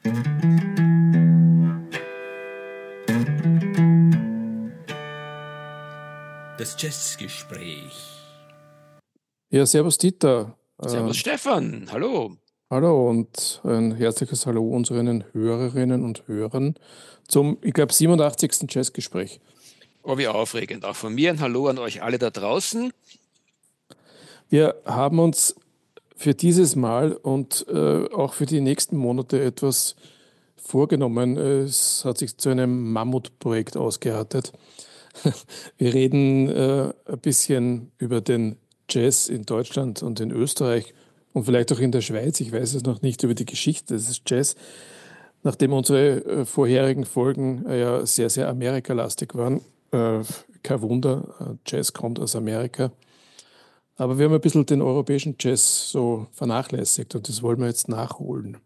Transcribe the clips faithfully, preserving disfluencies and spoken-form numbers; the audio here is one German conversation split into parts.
Das Jazzgespräch. Ja, servus Dieter. Servus Äh, Stefan, hallo. hallo und ein herzliches Hallo unseren Hörerinnen und Hörern zum, ich glaube, siebenundachtzigsten Jazzgespräch. Oh, wie aufregend. Auch von mir ein Hallo an euch alle da draußen. Wir haben uns für dieses Mal und äh, auch für die nächsten Monate etwas vorgenommen. Es hat sich zu einem Mammutprojekt ausgeartet. Wir reden äh, ein bisschen über den Jazz in Deutschland und in Österreich und vielleicht auch in der Schweiz. Ich weiß es noch nicht, über die Geschichte des Jazz, nachdem unsere äh, vorherigen Folgen äh, ja sehr, sehr amerikalastig waren. Äh, kein Wunder, äh, Jazz kommt aus Amerika. Aber wir haben ein bisschen den europäischen Jazz so vernachlässigt und das wollen wir jetzt nachholen.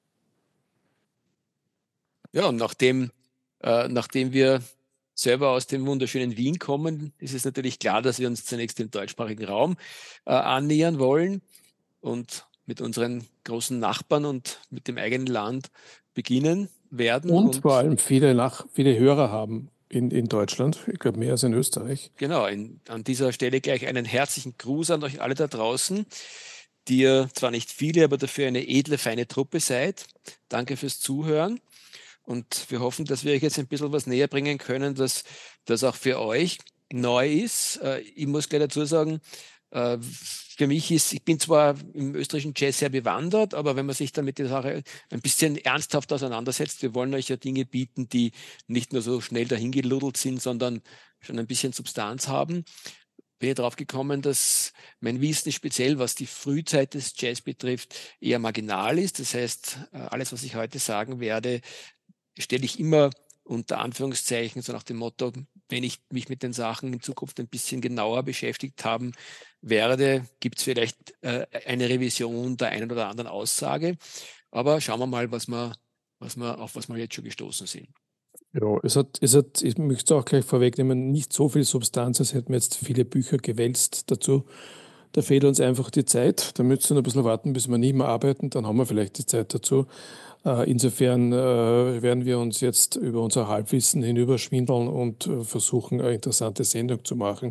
Ja, und nachdem, äh, nachdem wir selber aus dem wunderschönen Wien kommen, ist es natürlich klar, dass wir uns zunächst dem deutschsprachigen Raum äh, annähern wollen und mit unseren großen Nachbarn und mit dem eigenen Land beginnen werden. Und vor Und allem viele, Nach viele Hörer haben in, in Deutschland, ich glaube mehr als in Österreich. genau, in, an dieser Stelle gleich einen herzlichen Gruß an euch alle da draußen, die ihr zwar nicht viele, aber dafür eine edle, feine Truppe seid. Danke fürs Zuhören. Und wir hoffen, dass wir euch jetzt ein bisschen was näher bringen können, dass das auch für euch neu ist. Äh, Ich muss gleich dazu sagen, äh, für mich ist, ich bin zwar im österreichischen Jazz sehr bewandert, aber wenn man sich dann mit der Sache ein bisschen ernsthaft auseinandersetzt, wir wollen euch ja Dinge bieten, die nicht nur so schnell dahingeludelt sind, sondern schon ein bisschen Substanz haben, bin ich darauf gekommen, dass mein Wissen speziell, was die Frühzeit des Jazz betrifft, eher marginal ist. Das heißt, äh, alles, was ich heute sagen werde, stelle ich immer unter Anführungszeichen, so nach dem Motto, wenn ich mich mit den Sachen in Zukunft ein bisschen genauer beschäftigt haben werde, gibt es vielleicht äh, eine Revision der einen oder anderen Aussage. Aber schauen wir mal, was wir, was wir, auf was wir jetzt schon gestoßen sind. Ja, es hat, es hat, ich möchte es auch gleich vorwegnehmen, nicht so viel Substanz, als hätten wir jetzt viele Bücher gewälzt dazu. Da fehlt uns einfach die Zeit. Da müssen wir ein bisschen warten, bis wir nicht mehr arbeiten, dann haben wir vielleicht die Zeit dazu. Äh, insofern äh, werden wir uns jetzt über unser Halbwissen hinüberschwindeln und äh, versuchen, eine interessante Sendung zu machen.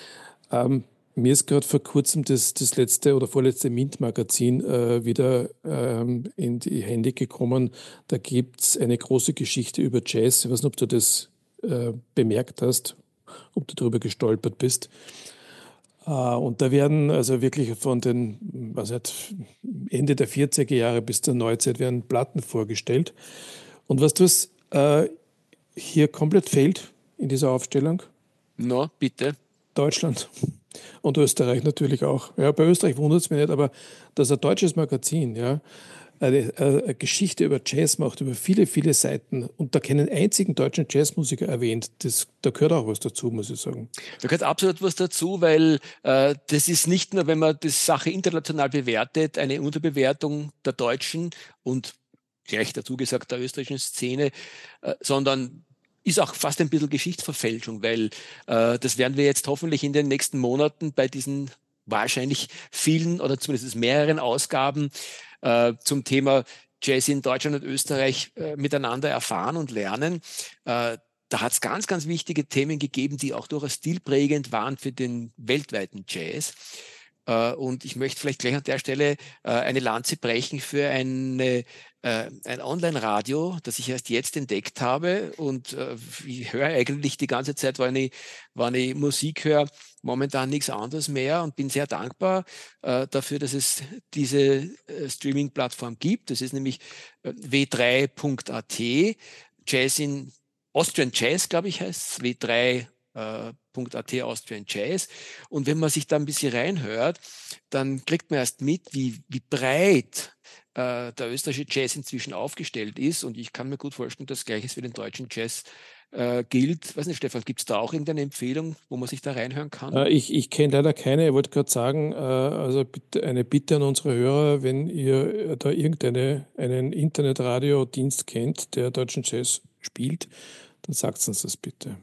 Ähm, mir ist gerade vor kurzem das, das letzte oder vorletzte Mint-Magazin äh, wieder ähm, in die Hände gekommen. Da gibt es eine große Geschichte über Jazz. Ich weiß nicht, ob du das äh, bemerkt hast, ob du darüber gestolpert bist. Äh, und da werden also wirklich von den, was nicht, Ende der vierziger Jahre bis zur Neuzeit werden Platten vorgestellt. Und was das äh, hier komplett fehlt in dieser Aufstellung, No, bitte. Deutschland. Und Österreich natürlich auch. Ja, bei Österreich wundert es mich nicht, aber dass ein deutsches Magazin ja, eine, eine Geschichte über Jazz macht, über viele, viele Seiten und da keinen einzigen deutschen Jazzmusiker erwähnt, das, da gehört auch was dazu, muss ich sagen. Da gehört absolut was dazu, weil äh, das ist nicht nur, wenn man die Sache international bewertet, eine Unterbewertung der deutschen und gleich dazu gesagt der österreichischen Szene, äh, sondern ist auch fast ein bisschen Geschichtsverfälschung, weil äh, das werden wir jetzt hoffentlich in den nächsten Monaten bei diesen wahrscheinlich vielen oder zumindest mehreren Ausgaben äh, zum Thema Jazz in Deutschland und Österreich äh, miteinander erfahren und lernen. Äh, Da hat es ganz, ganz wichtige Themen gegeben, die auch durchaus stilprägend waren für den weltweiten Jazz. Äh, und ich möchte vielleicht gleich an der Stelle äh, eine Lanze brechen für eine, äh, ein Online-Radio, das ich erst jetzt entdeckt habe. Und äh, ich höre eigentlich die ganze Zeit, wenn ich, wenn ich Musik höre, momentan nichts anderes mehr und bin sehr dankbar äh, dafür, dass es diese äh, Streaming-Plattform gibt. Das ist nämlich äh, w drei punkt a t, Jazz in Austrian Jazz, glaube ich, heißt es, w drei punkt a t Austrian Jazz. Und wenn man sich da ein bisschen reinhört, dann kriegt man erst mit, wie, wie breit äh, der österreichische Jazz inzwischen aufgestellt ist. Und ich kann mir gut vorstellen, dass Gleiches für den deutschen Jazz äh, gilt. Weiß nicht, Stefan, gibt es da auch irgendeine Empfehlung, wo man sich da reinhören kann? Äh, ich ich kenne leider keine, ich wollte gerade sagen, äh, also bitte, eine Bitte an unsere Hörer, wenn ihr äh, da irgendeinen einen Internetradiodienst kennt, der deutschen Jazz spielt, dann sagt uns das bitte.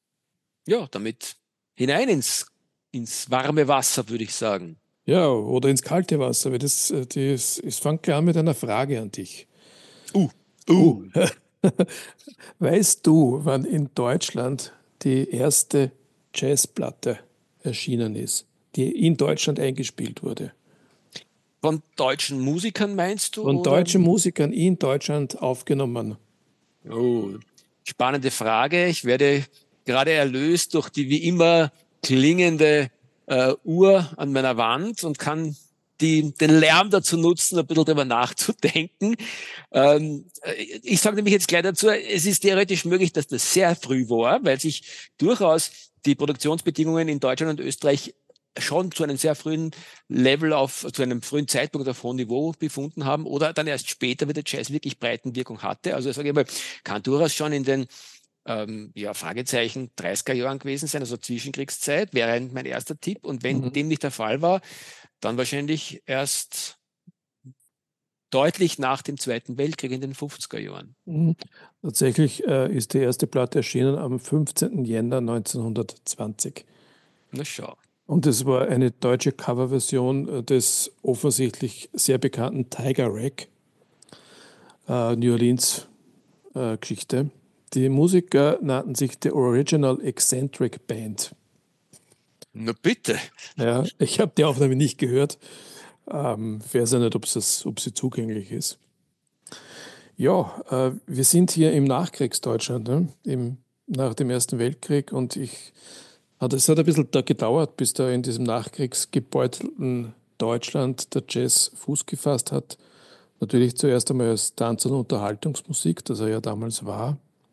Ja, damit hinein ins, ins warme Wasser, würde ich sagen. Ja, oder ins kalte Wasser, weil das, äh, das, es fängt gleich an mit einer Frage an dich. Uh, Uh. Weißt du, wann in Deutschland die erste Jazzplatte erschienen ist, die in Deutschland eingespielt wurde? Von deutschen Musikern meinst du? Von Oder? deutschen Musikern in Deutschland aufgenommen. Oh, spannende Frage. Ich werde gerade erlöst durch die wie immer klingende äh, Uhr an meiner Wand und kann die, den Lärm dazu nutzen, ein bisschen darüber nachzudenken. Ähm, ich sage nämlich jetzt gleich dazu, es ist theoretisch möglich, dass das sehr früh war, weil sich durchaus die Produktionsbedingungen in Deutschland und Österreich schon zu einem sehr frühen Level auf, zu einem frühen Zeitpunkt auf hohem Niveau befunden haben oder dann erst später, wie der Jazz wirklich Breitenwirkung hatte. Also sage ich mal, kann durchaus schon in den ähm, ja, Fragezeichen dreißiger Jahren gewesen sein, also Zwischenkriegszeit, wäre mein erster Tipp. Und wenn Mhm. dem nicht der Fall war, dann wahrscheinlich erst deutlich nach dem Zweiten Weltkrieg in den fünfziger Jahren. Mhm. Tatsächlich äh, ist die erste Platte erschienen am fünfzehnten Jänner neunzehnhundertzwanzig. Na schau. Und es war eine deutsche Coverversion äh, des offensichtlich sehr bekannten Tiger Rag, äh, New Orleans äh, Geschichte. Die Musiker nannten sich The Original Eccentric Band. Na bitte. Ja, ich habe die Aufnahme nicht gehört. Ähm, ich weiß ja nicht, ob sie zugänglich ist. Ja, äh, wir sind hier im Nachkriegsdeutschland, ne? Im, nach dem Ersten Weltkrieg. Und ich, hat, es hat ein bisschen da gedauert, bis da in diesem nachkriegsgebeutelten Deutschland der Jazz Fuß gefasst hat. Natürlich zuerst einmal als Tanz- und Unterhaltungsmusik, das er ja damals war.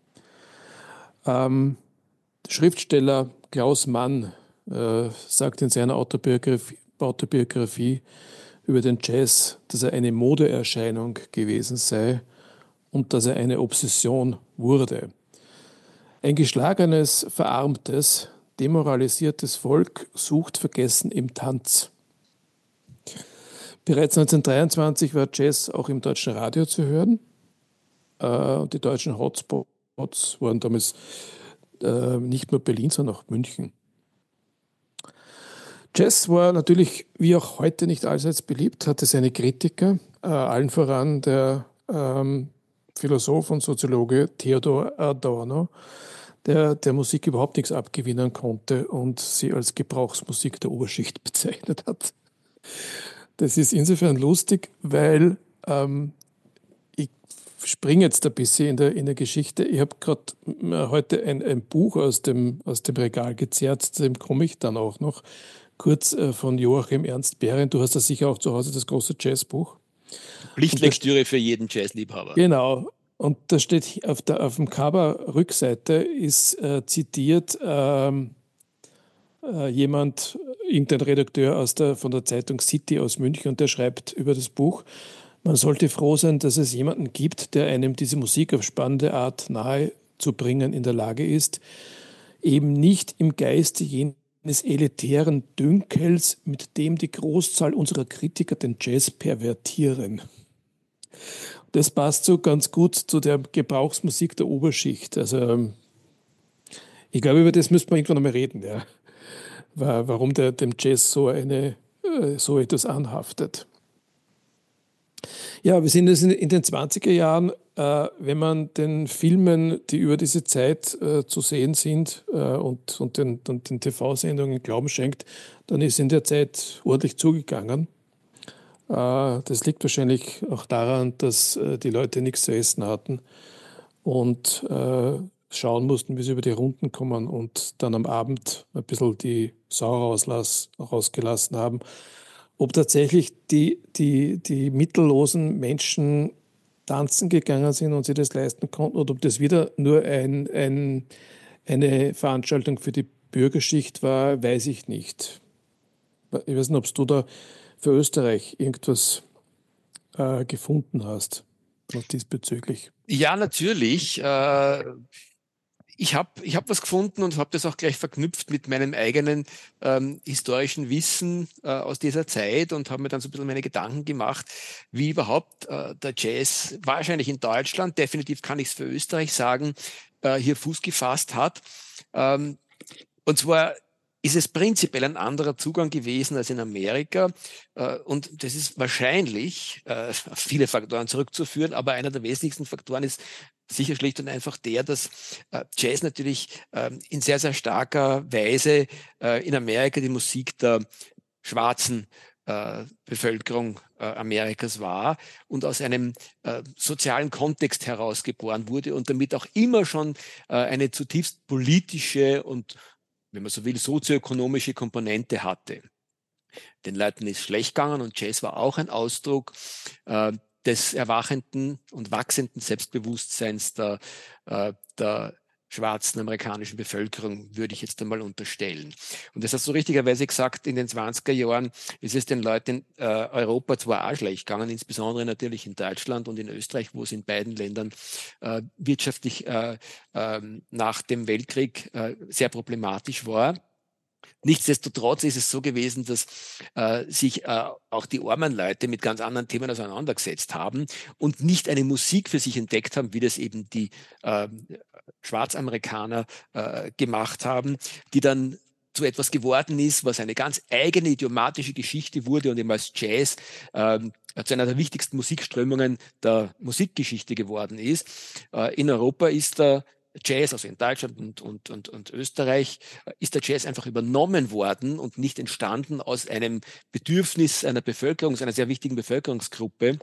Ähm, der Schriftsteller Klaus Mann äh, sagt in seiner Autobiografie, Autobiografie über den Jazz, dass er eine Modeerscheinung gewesen sei und dass er eine Obsession wurde. Ein geschlagenes, verarmtes, demoralisiertes Volk sucht Vergessen im Tanz. Bereits neunzehnhundertdreiundzwanzig war Jazz auch im deutschen Radio zu hören. Äh, die deutschen Hotspots waren damals äh, nicht nur Berlin, sondern auch München. Jazz war natürlich wie auch heute nicht allseits beliebt, hatte seine Kritiker, äh, allen voran der ähm, Philosoph und Soziologe Theodor Adorno, der der Musik überhaupt nichts abgewinnen konnte und sie als Gebrauchsmusik der Oberschicht bezeichnet hat. Das ist insofern lustig, weil ähm, ich springe jetzt ein bisschen in der, in der Geschichte. Ich habe gerade heute ein, ein Buch aus dem, aus dem Regal gezerrt, zu dem komme ich dann auch noch, kurz äh, von Joachim Ernst Behrendt. Du hast das sicher auch zu Hause, das große Jazzbuch. Pflichtlektüre für jeden Jazzliebhaber. Genau. Und da steht auf, der, auf dem Cover-Rückseite ist äh, zitiert ähm, äh, jemand, irgendein Redakteur aus der, von der Zeitung City aus München, und der schreibt über das Buch: Man sollte froh sein, dass es jemanden gibt, der einem diese Musik auf spannende Art nahe zu bringen in der Lage ist, eben nicht im Geiste jenes elitären Dünkels, mit dem die Großzahl unserer Kritiker den Jazz pervertieren. Das passt so ganz gut zu der Gebrauchsmusik der Oberschicht. Also ich glaube, über das müsste man irgendwann einmal reden, ja. Warum der, dem Jazz so, eine, so etwas anhaftet. Ja, wir sind jetzt in den zwanziger Jahren, äh, wenn man den Filmen, die über diese Zeit äh, zu sehen sind äh, und, und den, und den T V-Sendungen Glauben schenkt, dann ist in der Zeit ordentlich zugegangen. Das liegt wahrscheinlich auch daran, dass die Leute nichts zu essen hatten und schauen mussten, wie sie über die Runden kommen und dann am Abend ein bisschen die Sau rauslass, rausgelassen haben. Ob tatsächlich die, die, die mittellosen Menschen tanzen gegangen sind und sie das leisten konnten oder ob das wieder nur ein, ein, eine Veranstaltung für die Bürgerschicht war, weiß ich nicht. Ich weiß nicht, ob du da für Österreich irgendwas äh, gefunden hast, noch diesbezüglich. Ja, natürlich. Äh, ich habe ich hab was gefunden und habe das auch gleich verknüpft mit meinem eigenen ähm, historischen Wissen äh, aus dieser Zeit und habe mir dann so ein bisschen meine Gedanken gemacht, wie überhaupt äh, der Jazz wahrscheinlich in Deutschland, definitiv kann ich es für Österreich sagen, äh, hier Fuß gefasst hat. Ähm, und zwar ist es prinzipiell ein anderer Zugang gewesen als in Amerika. Äh, und das ist wahrscheinlich äh, auf viele Faktoren zurückzuführen, aber einer der wesentlichsten Faktoren ist sicher schlicht und einfach der, dass äh, Jazz natürlich äh, in sehr, sehr starker Weise äh, in Amerika die Musik der schwarzen äh, Bevölkerung äh, Amerikas war und aus einem äh, sozialen Kontext heraus geboren wurde und damit auch immer schon äh, eine zutiefst politische und, wenn man so will, sozioökonomische Komponente hatte. Den Leuten ist schlecht gegangen und Jazz war auch ein Ausdruck äh, des erwachenden und wachsenden Selbstbewusstseins der, äh, der schwarzen amerikanischen Bevölkerung, würde ich jetzt einmal unterstellen. Und das hast du richtigerweise gesagt, in den zwanziger Jahren ist es den Leuten in äh, Europa zwar auch schlecht gegangen, insbesondere natürlich in Deutschland und in Österreich, wo es in beiden Ländern äh, wirtschaftlich äh, äh, nach dem Weltkrieg äh, sehr problematisch war. Nichtsdestotrotz ist es so gewesen, dass äh, sich äh, auch die armen Leute mit ganz anderen Themen auseinandergesetzt haben und nicht eine Musik für sich entdeckt haben, wie das eben die äh, Schwarzamerikaner äh, gemacht haben, die dann zu etwas geworden ist, was eine ganz eigene idiomatische Geschichte wurde und eben als Jazz ähm, zu einer der wichtigsten Musikströmungen der Musikgeschichte geworden ist. Äh, in Europa ist der Jazz, also in Deutschland und, und, und, und Österreich, ist der Jazz einfach übernommen worden und nicht entstanden aus einem Bedürfnis einer Bevölkerung, einer sehr wichtigen Bevölkerungsgruppe.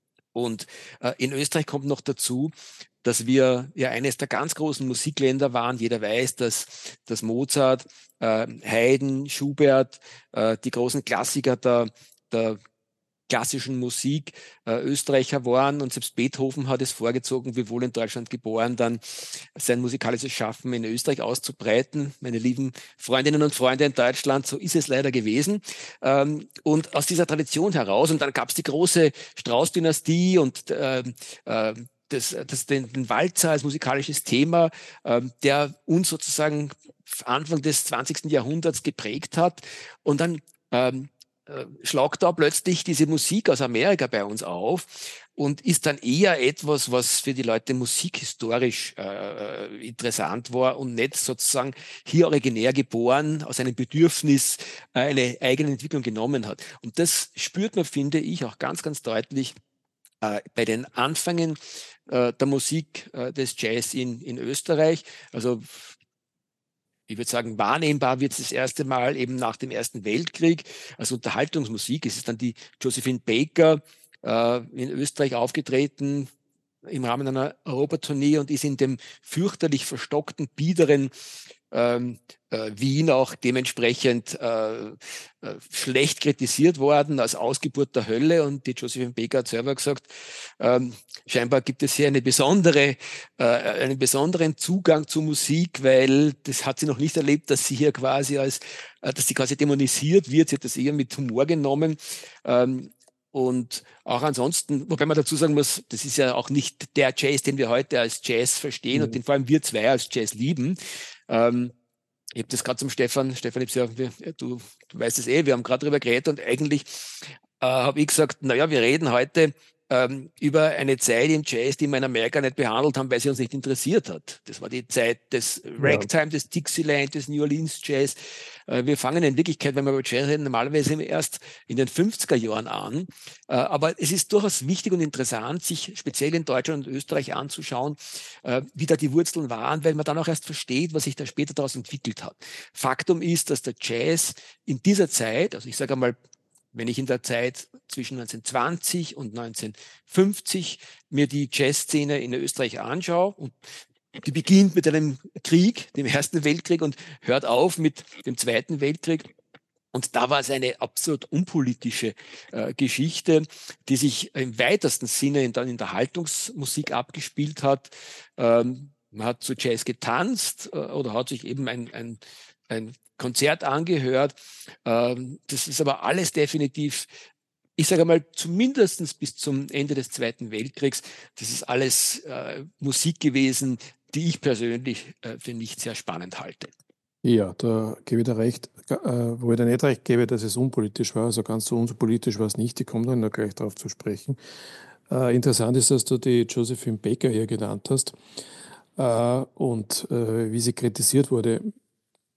Und äh, in Österreich kommt noch dazu, dass wir ja eines der ganz großen Musikländer waren. Jeder weiß, dass, dass Mozart, äh, Haydn, Schubert, äh, die großen Klassiker der, der klassischen Musik äh, Österreicher waren und selbst Beethoven hat es vorgezogen, wiewohl in Deutschland geboren, dann sein musikalisches Schaffen in Österreich auszubreiten. Meine lieben Freundinnen und Freunde in Deutschland, so ist es leider gewesen. Ähm, und aus dieser Tradition heraus, und dann gab es die große Strauß-Dynastie und äh, äh, das, das, den, den Walzer als musikalisches Thema, äh, der uns sozusagen Anfang des zwanzigsten Jahrhunderts geprägt hat. Und dann ähm, äh, schlagt da plötzlich diese Musik aus Amerika bei uns auf und ist dann eher etwas, was für die Leute musikhistorisch äh, interessant war und nicht sozusagen hier originär geboren, aus einem Bedürfnis äh, eine eigene Entwicklung genommen hat. Und das spürt man, finde ich, auch ganz, ganz deutlich äh, bei den Anfängen äh, der Musik äh, des Jazz in, in Österreich. Also ich würde sagen, wahrnehmbar wird es das erste Mal eben nach dem Ersten Weltkrieg als Unterhaltungsmusik. Es ist dann die Josephine Baker äh, in Österreich aufgetreten im Rahmen einer Europatournee und ist in dem fürchterlich verstockten, biederen ähm, äh, Wien auch dementsprechend äh, äh, schlecht kritisiert worden als Ausgeburt der Hölle. Und die Josephine Baker hat selber gesagt, ähm, scheinbar gibt es hier eine besondere, äh, einen besonderen Zugang zu Musik, weil das hat sie noch nicht erlebt, dass sie hier quasi als, äh, dass sie quasi dämonisiert wird. Sie hat das eher mit Humor genommen. Ähm, Und auch ansonsten, wobei man dazu sagen muss, das ist ja auch nicht der Jazz, den wir heute als Jazz verstehen und Mhm. den vor allem wir zwei als Jazz lieben. Ähm, ich habe das gerade zum Stefan, Stefan, ich ja, wir, du, du weißt es eh, wir haben gerade drüber geredet und eigentlich äh, habe ich gesagt, naja, wir reden heute ähm, über eine Zeit im Jazz, die wir in Amerika nicht behandelt haben, weil sie uns nicht interessiert hat. Das war die Zeit des Ja. Ragtime, des Dixieland, des New Orleans Jazz. Äh, wir fangen in Wirklichkeit, wenn wir über Jazz reden, normalerweise erst in den fünfziger Jahren an. Äh, aber es ist durchaus wichtig und interessant, sich speziell in Deutschland und Österreich anzuschauen, äh, wie da die Wurzeln waren, weil man dann auch erst versteht, was sich da später daraus entwickelt hat. Faktum ist, dass der Jazz in dieser Zeit, also ich sage einmal, wenn ich in der Zeit zwischen neunzehnhundertzwanzig und neunzehnhundertfünfzig mir die Jazzszene in Österreich anschaue, und die beginnt mit einem Krieg, dem Ersten Weltkrieg, und hört auf mit dem Zweiten Weltkrieg. Und da war es eine absolut unpolitische äh, Geschichte, die sich im weitesten Sinne in, dann in der Haltungsmusik abgespielt hat. Ähm, man hat zu Jazz getanzt äh, oder hat sich eben ein, ein, ein Konzert angehört. Ähm, das ist aber alles definitiv, ich sage mal, zumindest bis zum Ende des Zweiten Weltkriegs, das ist alles äh, Musik gewesen, die ich persönlich äh, für nicht sehr spannend halte. Ja, da gebe ich dir recht, äh, wo ich dir nicht recht gebe, dass es unpolitisch war. Also ganz so unpolitisch war es nicht. Ich komme dann noch gleich darauf zu sprechen. Äh, interessant ist, dass du die Josephine Baker hier genannt hast äh, und äh, wie sie kritisiert wurde.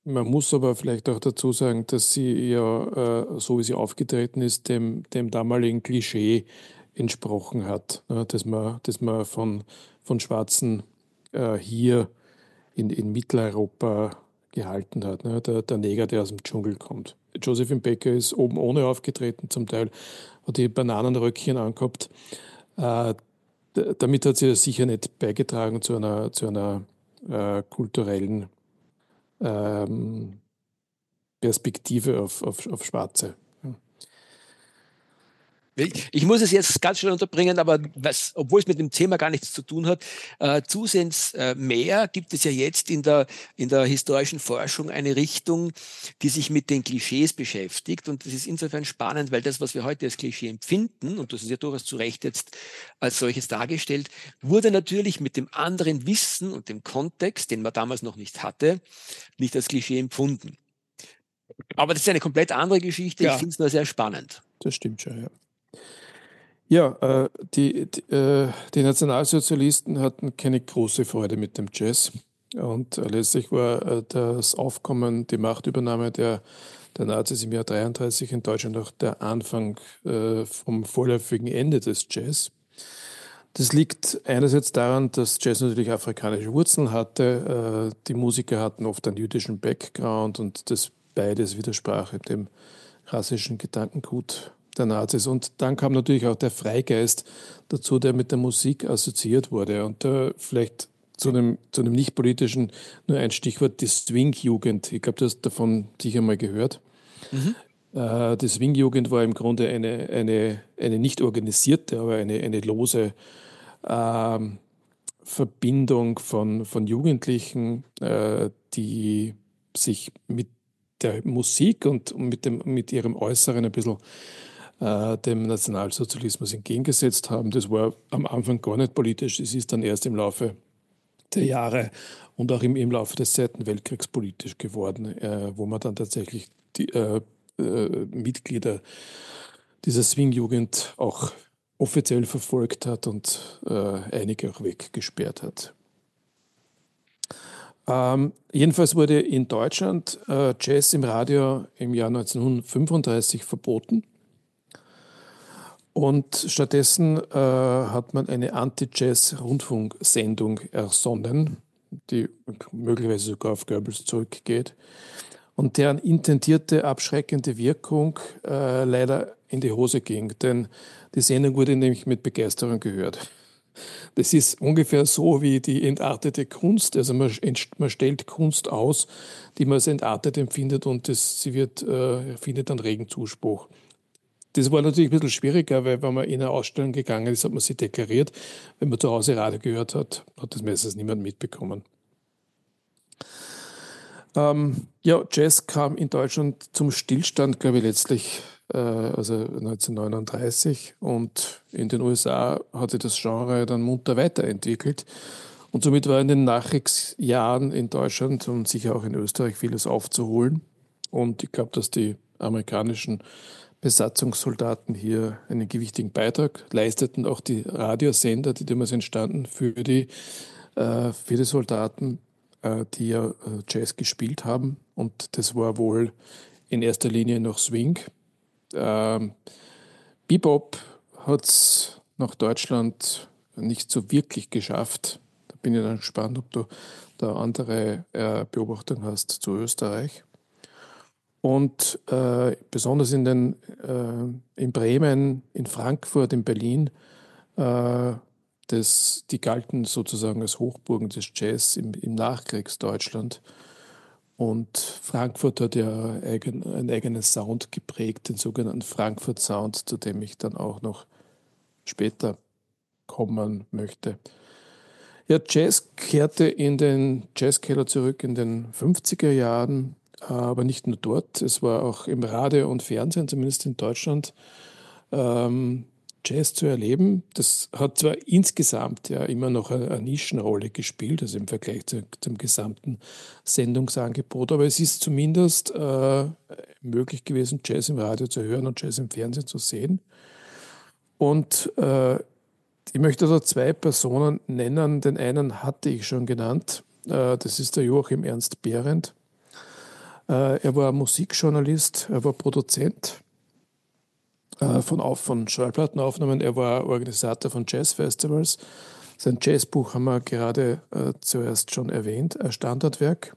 Man muss aber vielleicht auch dazu sagen, dass sie ja, äh, so wie sie aufgetreten ist, dem, dem damaligen Klischee entsprochen hat, ne, das man, das man von, von Schwarzen äh, hier in, in Mitteleuropa gehalten hat. Ne, der, der Neger, der aus dem Dschungel kommt. Josephine Baker ist oben ohne aufgetreten, zum Teil hat die Bananenröckchen angehabt. Äh, d- damit hat sie sicher nicht beigetragen zu einer, zu einer äh, kulturellen ähm, Perspektive auf, auf, auf Schwarze. Ich, ich muss es jetzt ganz schnell unterbringen, aber was, obwohl es mit dem Thema gar nichts zu tun hat, äh, zusehends äh, mehr gibt es ja jetzt in der, in der historischen Forschung eine Richtung, die sich mit den Klischees beschäftigt. Und das ist insofern spannend, weil das, was wir heute als Klischee empfinden, und das ist ja durchaus zu Recht jetzt als solches dargestellt, wurde natürlich mit dem anderen Wissen und dem Kontext, den man damals noch nicht hatte, nicht als Klischee empfunden. Aber das ist eine komplett andere Geschichte. Ich Ja, finde es nur sehr spannend. das stimmt schon, ja. Ja, äh, die, die, äh, die Nationalsozialisten hatten keine große Freude mit dem Jazz. Und äh, letztlich war äh, das Aufkommen, die Machtübernahme der, der Nazis im Jahr dreiunddreißig in Deutschland auch der Anfang äh, vom vorläufigen Ende des Jazz. Das liegt einerseits daran, dass Jazz natürlich afrikanische Wurzeln hatte. Äh, die Musiker hatten oft einen jüdischen Background und das beides widersprach dem rassischen Gedankengut der Nazis. Und dann kam natürlich auch der Freigeist dazu, der mit der Musik assoziiert wurde. Und da vielleicht zu einem, zu einem nicht-politischen, nur ein Stichwort, die Swing-Jugend. Ich glaube, du hast davon sicher mal gehört. Mhm. Äh, die Swing-Jugend war im Grunde eine, eine, eine nicht organisierte, aber eine, eine lose ähm, Verbindung von, von Jugendlichen, äh, die sich mit der Musik und mit, dem, mit ihrem Äußeren ein bisschen äh, dem Nationalsozialismus entgegengesetzt haben. Das war am Anfang gar nicht politisch. Es ist dann erst im Laufe der Jahre und auch im, im Laufe des Zweiten Weltkriegs politisch geworden, äh, wo man dann tatsächlich die äh, äh, Mitglieder dieser Swing-Jugend auch offiziell verfolgt hat und äh, einige auch weggesperrt hat. Ähm, jedenfalls wurde in Deutschland äh, Jazz im Radio im Jahr neunzehnhundertfünfunddreißig verboten. Und stattdessen äh, hat man eine Anti-Jazz-Rundfunksendung ersonnen, die möglicherweise sogar auf Goebbels zurückgeht und deren intendierte abschreckende Wirkung äh, leider in die Hose ging. Denn die Sendung wurde nämlich mit Begeisterung gehört. Das ist ungefähr so wie die entartete Kunst. Also man, man stellt Kunst aus, die man als entartet empfindet und das, sie wird, äh, findet dann regen Zuspruch. Das war natürlich ein bisschen schwieriger, weil wenn man in eine Ausstellung gegangen ist, hat man sie deklariert. Wenn man zu Hause Radio gehört hat, hat das meistens niemand mitbekommen. Ähm, ja, Jazz kam in Deutschland zum Stillstand, glaube ich, letztlich, äh, also neunzehnhundertneununddreißig. Und in den U S A hat sich das Genre dann munter weiterentwickelt. Und somit war in den Nachkriegsjahren in Deutschland und sicher auch in Österreich vieles aufzuholen. Und ich glaube, dass die amerikanischen Besatzungssoldaten hier einen gewichtigen Beitrag leisteten. Auch die Radiosender, die damals entstanden für die, äh, für die Soldaten, äh, die ja äh, Jazz gespielt haben. Und das war wohl in erster Linie noch Swing. Ähm, Bebop hat es nach Deutschland nicht so wirklich geschafft. Da bin ich dann gespannt, ob du da andere äh, Beobachtungen hast zu Österreich. Und äh, besonders in, den, äh, in Bremen, in Frankfurt, in Berlin, äh, das, die galten sozusagen als Hochburgen des Jazz im, im Nachkriegsdeutschland. Und Frankfurt hat ja eigen, einen eigenen Sound geprägt, den sogenannten Frankfurt Sound, zu dem ich dann auch noch später kommen möchte. Ja, Jazz kehrte in den Jazzkeller zurück in den fünfziger Jahren, aber nicht nur dort. Es war auch im Radio und Fernsehen, zumindest in Deutschland, ähm, Jazz zu erleben. Das hat zwar insgesamt ja immer noch eine, eine Nischenrolle gespielt, also im Vergleich zu, zum gesamten Sendungsangebot, aber es ist zumindest äh, möglich gewesen, Jazz im Radio zu hören und Jazz im Fernsehen zu sehen. Und äh, ich möchte da zwei Personen nennen. Den einen hatte ich schon genannt. Äh, das ist der Joachim Ernst Behrendt. Äh, er war Musikjournalist, er war Produzent äh, von, auf, von Schallplattenaufnahmen, er war Organisator von Jazzfestivals. Sein Jazzbuch haben wir gerade äh, zuerst schon erwähnt, ein Standardwerk.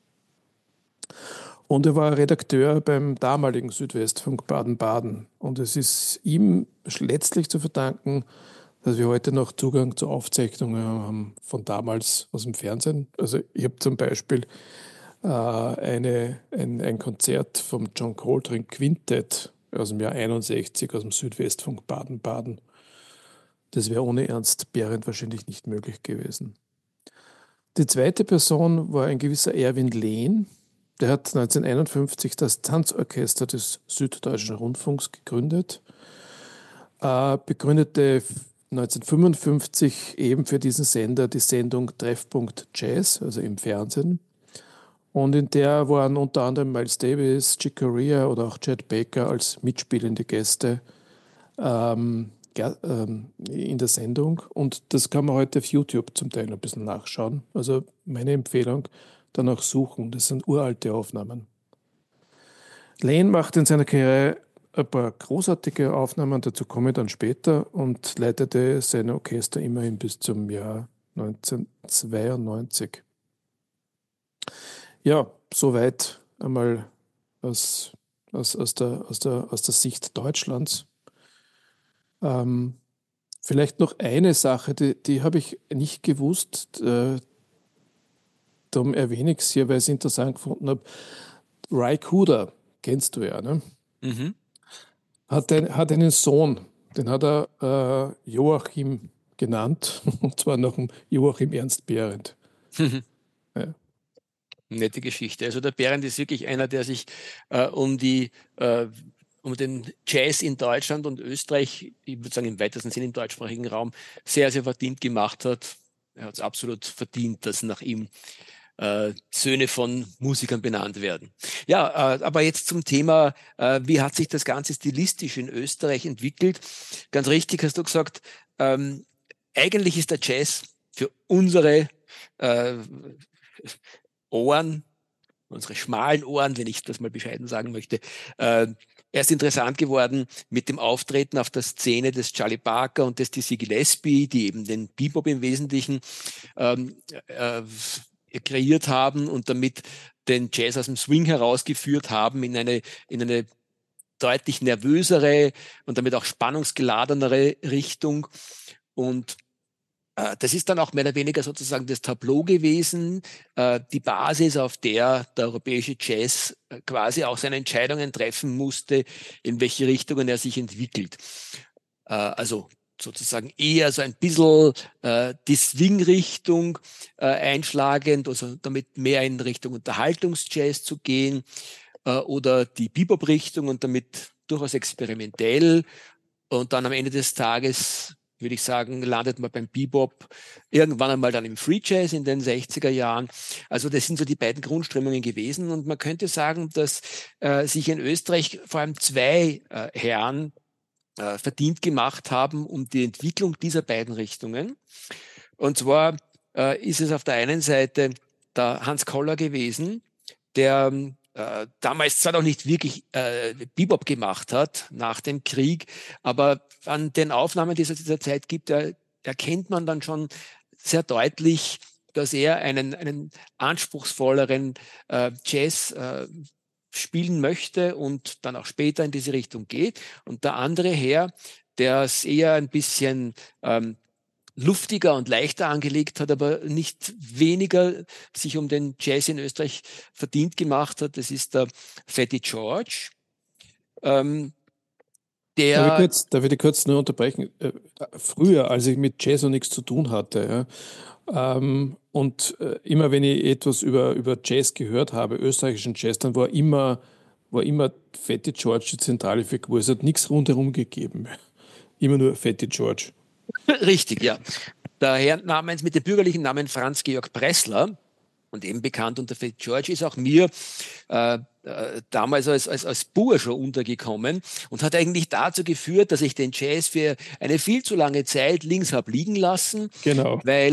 Und er war Redakteur beim damaligen Südwestfunk Baden-Baden. Und es ist ihm letztlich zu verdanken, dass wir heute noch Zugang zu Aufzeichnungen haben von damals aus dem Fernsehen. Also ich habe zum Beispiel äh, eine, ein, ein Konzert vom John Coltrane Quintett aus dem Jahr einundsechzig aus dem Südwestfunk Baden-Baden. Das wäre ohne Ernst Behrendt wahrscheinlich nicht möglich gewesen. Die zweite Person war ein gewisser Erwin Lehn. Der hat neunzehnhunderteinundfünfzig das Tanzorchester des Süddeutschen Rundfunks gegründet, äh, begründete neunzehnhundertfünfundfünfzig eben für diesen Sender die Sendung Treffpunkt Jazz, also im Fernsehen. Und in der waren unter anderem Miles Davis, Chick Corea oder auch Chet Baker als mitspielende Gäste ähm, ja, ähm, in der Sendung. Und das kann man heute auf YouTube zum Teil ein bisschen nachschauen. Also meine Empfehlung, danach suchen. Das sind uralte Aufnahmen. Lehn macht in seiner Karriere ein paar großartige Aufnahmen, dazu komme ich dann später, und leitete sein Orchester immerhin bis zum Jahr neunzehnhundertzweiundneunzig. Ja, soweit einmal aus, aus, aus, der, aus, der, aus der Sicht Deutschlands. Ähm, vielleicht noch eine Sache, die, die habe ich nicht gewusst, äh, darum erwähne ich es hier, weil ich es interessant gefunden habe. Ry Cooder, kennst du ja, ne? Mhm. Hat, ein, hat einen Sohn, den hat er äh, Joachim genannt, und zwar nach dem Joachim Ernst Behrendt. Ja. Nette Geschichte. Also der Behrendt ist wirklich einer, der sich äh, um die äh, um den Jazz in Deutschland und Österreich, ich würde sagen im weitesten Sinne im deutschsprachigen Raum, sehr, sehr verdient gemacht hat. Er hat es absolut verdient, dass nach ihm äh, Söhne von Musikern benannt werden. Ja, äh, aber jetzt zum Thema, äh, wie hat sich das Ganze stilistisch in Österreich entwickelt? Ganz richtig hast du gesagt, ähm, eigentlich ist der Jazz für unsere äh, Ohren, unsere schmalen Ohren, wenn ich das mal bescheiden sagen möchte, äh, erst interessant geworden mit dem Auftreten auf der Szene des Charlie Parker und des Dizzy Gillespie, die eben den Bebop im Wesentlichen ähm, äh, kreiert haben und damit den Jazz aus dem Swing herausgeführt haben in eine, in eine deutlich nervösere und damit auch spannungsgeladenere Richtung. Und äh, das ist dann auch mehr oder weniger sozusagen das Tableau gewesen, äh, die Basis, auf der der europäische Jazz äh, quasi auch seine Entscheidungen treffen musste, in welche Richtungen er sich entwickelt. Äh, also sozusagen eher so ein bisschen äh, die Swing-Richtung äh, einschlagend, also damit mehr in Richtung Unterhaltungsjazz zu gehen, äh, oder die Bebop-Richtung und damit durchaus experimentell. Und dann am Ende des Tages, würde ich sagen, landet man beim Bebop, irgendwann einmal dann im Free Jazz in den sechziger Jahren. Also das sind so die beiden Grundströmungen gewesen. Und man könnte sagen, dass äh, sich in Österreich vor allem zwei äh, Herren äh, verdient gemacht haben um die Entwicklung dieser beiden Richtungen. Und zwar äh, ist es auf der einen Seite der Hans Koller gewesen, der äh, damals zwar noch nicht wirklich äh, Bebop gemacht hat nach dem Krieg, aber an den Aufnahmen, die es aus dieser Zeit gibt, da erkennt man dann schon sehr deutlich, dass er einen, einen anspruchsvolleren äh, Jazz äh, spielen möchte und dann auch später in diese Richtung geht. Und der andere Herr, der es eher ein bisschen ähm, luftiger und leichter angelegt hat, aber nicht weniger sich um den Jazz in Österreich verdient gemacht hat, das ist der Fatty George. Ähm, Darf ich der kurz, darf ich dich kurz nur unterbrechen? Äh, Früher, als ich mit Jazz noch nichts zu tun hatte, ja, ähm, und äh, immer wenn ich etwas über, über Jazz gehört habe, österreichischen Jazz, dann war immer, war immer Fatty George die zentrale Figur. Es hat nichts rundherum gegeben. Immer nur Fatty George. Richtig, ja. Der Herr namens mit dem bürgerlichen Namen Franz Georg Pressler und eben bekannt unter Fatty George ist auch mir äh, äh, damals als, als, als Bauer schon untergekommen und hat eigentlich dazu geführt, dass ich den Jazz für eine viel zu lange Zeit links habe liegen lassen, Genau. weil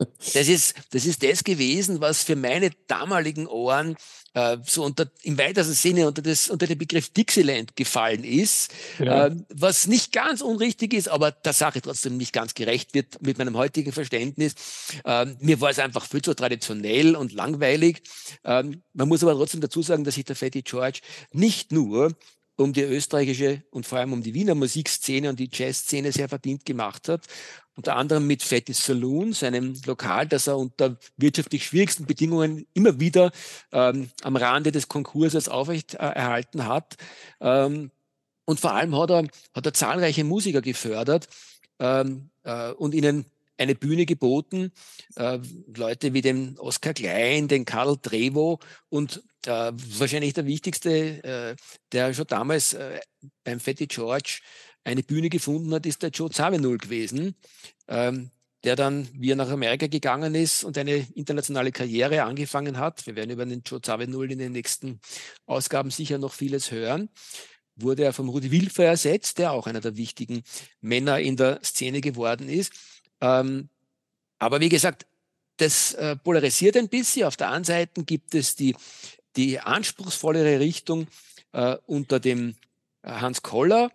Das ist, das ist das gewesen, was für meine damaligen Ohren äh, so unter, im weitesten Sinne unter, das, unter den Begriff Dixieland gefallen ist, Ja. äh, was nicht ganz unrichtig ist, aber der Sache trotzdem nicht ganz gerecht wird mit meinem heutigen Verständnis. Ähm, mir war es einfach viel zu traditionell und langweilig. Ähm, man muss aber trotzdem dazu sagen, dass sich der Fatty George nicht nur um die österreichische und vor allem um die Wiener Musikszene und die Jazzszene sehr verdient gemacht hat. Unter anderem mit Fatty's Saloon, seinem Lokal, das er unter wirtschaftlich schwierigsten Bedingungen immer wieder ähm, am Rande des Konkurses aufrecht äh, erhalten hat. Ähm, und vor allem hat er, hat er zahlreiche Musiker gefördert ähm, äh, und ihnen eine Bühne geboten. Äh, Leute wie den Oskar Klein, den Karl Trevo und äh, wahrscheinlich der wichtigste, äh, der schon damals äh, beim Fatty George eine Bühne gefunden hat, ist der Joe Zawinul gewesen, ähm, der dann, wie er nach Amerika gegangen ist und eine internationale Karriere angefangen hat. Wir werden über den Joe Zawinul in den nächsten Ausgaben sicher noch vieles hören. Wurde er vom Rudi Wilfer ersetzt, der auch einer der wichtigen Männer in der Szene geworden ist. Ähm, aber wie gesagt, das äh, polarisiert ein bisschen. Auf der einen Seite gibt es die, die anspruchsvollere Richtung äh, unter dem äh, Hans Koller,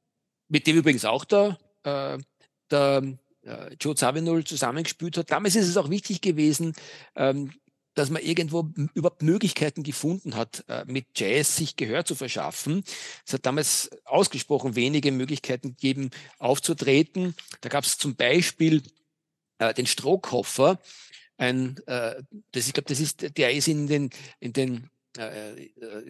mit dem übrigens auch der, äh, der äh, Joe Zawinul zusammengespielt hat. Damals ist es auch wichtig gewesen, ähm, dass man irgendwo überhaupt Möglichkeiten gefunden hat, äh, mit Jazz sich Gehör zu verschaffen. Es hat damals ausgesprochen wenige Möglichkeiten gegeben, aufzutreten. Da gab es zum Beispiel äh, den Strohkoffer, ein, äh, das, ich glaube, das ist, der ist in den, in den äh, äh,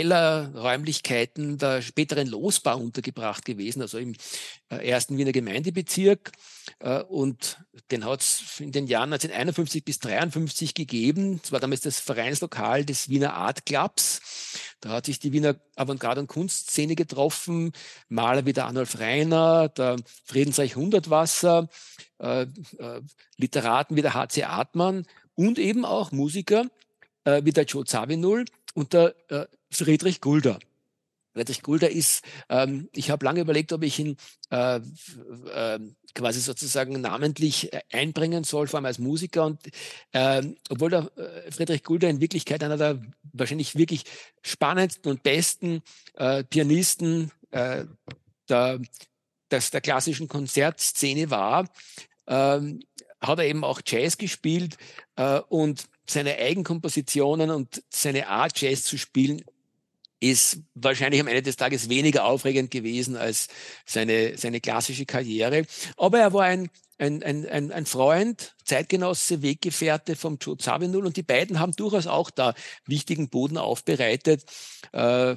Kellerräumlichkeiten der späteren Losbar untergebracht gewesen, also im äh, ersten Wiener Gemeindebezirk. Äh, und den hat es in den Jahren neunzehnhunderteinundfünfzig bis dreiundfünfzig gegeben. Das war damals das Vereinslokal des Wiener Art Clubs. Da hat sich die Wiener Avantgarde- und Kunstszene getroffen. Maler wie der Arnulf Reiner, der Friedensreich Hundertwasser, äh, äh, Literaten wie der H C Artmann und eben auch Musiker äh, wie der Joe Zawinul und der äh, Friedrich Gulda. Friedrich Gulda ist, ähm, ich habe lange überlegt, ob ich ihn äh, äh, quasi sozusagen namentlich einbringen soll, vor allem als Musiker. Und äh, obwohl der äh, Friedrich Gulda in Wirklichkeit einer der wahrscheinlich wirklich spannendsten und besten äh, Pianisten äh, der, des, der klassischen Konzertszene war, ähm, hat er eben auch Jazz gespielt äh, und seine Eigenkompositionen und seine Art, Jazz zu spielen, ist wahrscheinlich am Ende des Tages weniger aufregend gewesen als seine, seine klassische Karriere. Aber er war ein, ein, ein, ein, ein Freund, Zeitgenosse, Weggefährte vom Joe Zawinul und die beiden haben durchaus auch da wichtigen Boden aufbereitet. Äh,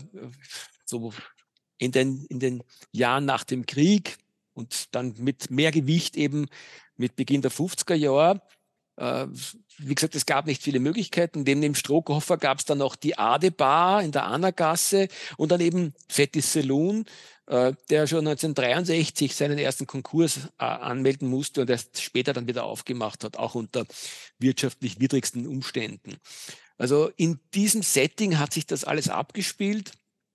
so in den, in den Jahren nach dem Krieg und dann mit mehr Gewicht eben mit Beginn der fünfziger Jahre. Äh, wie gesagt, es gab nicht viele Möglichkeiten. Neben dem Strohkoffer gab es dann noch die Ade Bar in der Anna-Gasse und dann eben Fatty's Saloon, äh, der schon neunzehnhundertdreiundsechzig seinen ersten Konkurs äh, anmelden musste und erst später dann wieder aufgemacht hat, auch unter wirtschaftlich widrigsten Umständen. Also in diesem Setting hat sich das alles abgespielt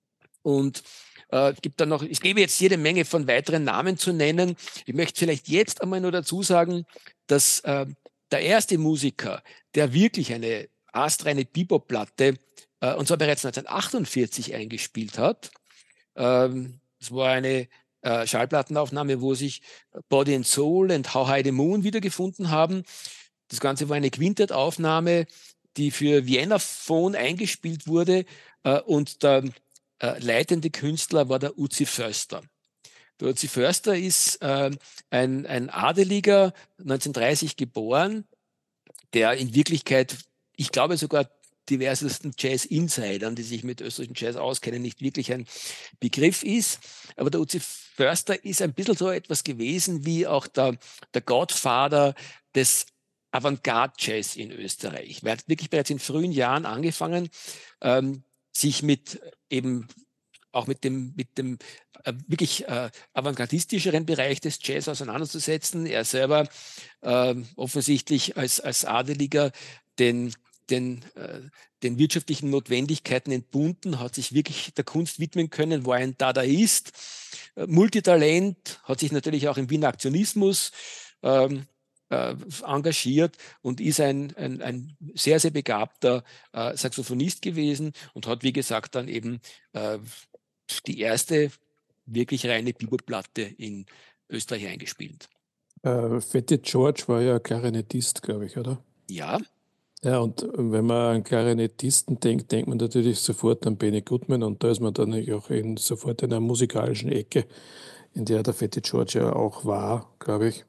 und äh, gibt dann noch, ich gebe jetzt jede Menge von weiteren Namen zu nennen. Ich möchte vielleicht jetzt einmal nur dazu sagen, dass äh, der erste Musiker, der wirklich eine astreine Bebop-Platte, äh, und zwar bereits neunzehnhundertachtundvierzig eingespielt hat, ähm, es war eine äh, Schallplattenaufnahme, wo sich Body and Soul und How High the Moon wiedergefunden haben. Das Ganze war eine Quintettaufnahme, die für Vienna Phone eingespielt wurde äh, und der äh, leitende Künstler war der Uzi Förster. Der Uzi Förster ist äh, ein, ein Adeliger, neunzehnhundertdreißig geboren, der in Wirklichkeit, ich glaube sogar diversesten Jazz-Insidern, die sich mit österreichischen Jazz auskennen, nicht wirklich ein Begriff ist. Aber der Uzi Förster ist ein bisschen so etwas gewesen wie auch der, der Godfather des Avantgarde-Jazz in Österreich. Er hat wirklich bereits in frühen Jahren angefangen, ähm, sich mit eben auch mit dem, mit dem äh, wirklich äh, avantgardistischeren Bereich des Jazz auseinanderzusetzen. Er selber äh, offensichtlich als, als Adeliger den, den, äh, den wirtschaftlichen Notwendigkeiten entbunden, hat sich wirklich der Kunst widmen können, war ein Dadaist, äh, Multitalent, hat sich natürlich auch im Wiener Aktionismus ähm, äh, engagiert und ist ein, ein, ein sehr, sehr begabter äh, Saxophonist gewesen und hat, wie gesagt, dann eben äh, die erste wirklich reine Bebop-Platte in Österreich eingespielt. Äh, Fette George war ja Klarinettist, glaube ich, oder? Ja, Ja, und wenn man an Klarinettisten denkt, denkt man natürlich sofort an Benny Goodman und da ist man dann natürlich auch in, sofort in einer musikalischen Ecke, in der der Fette George ja auch war, glaube ich.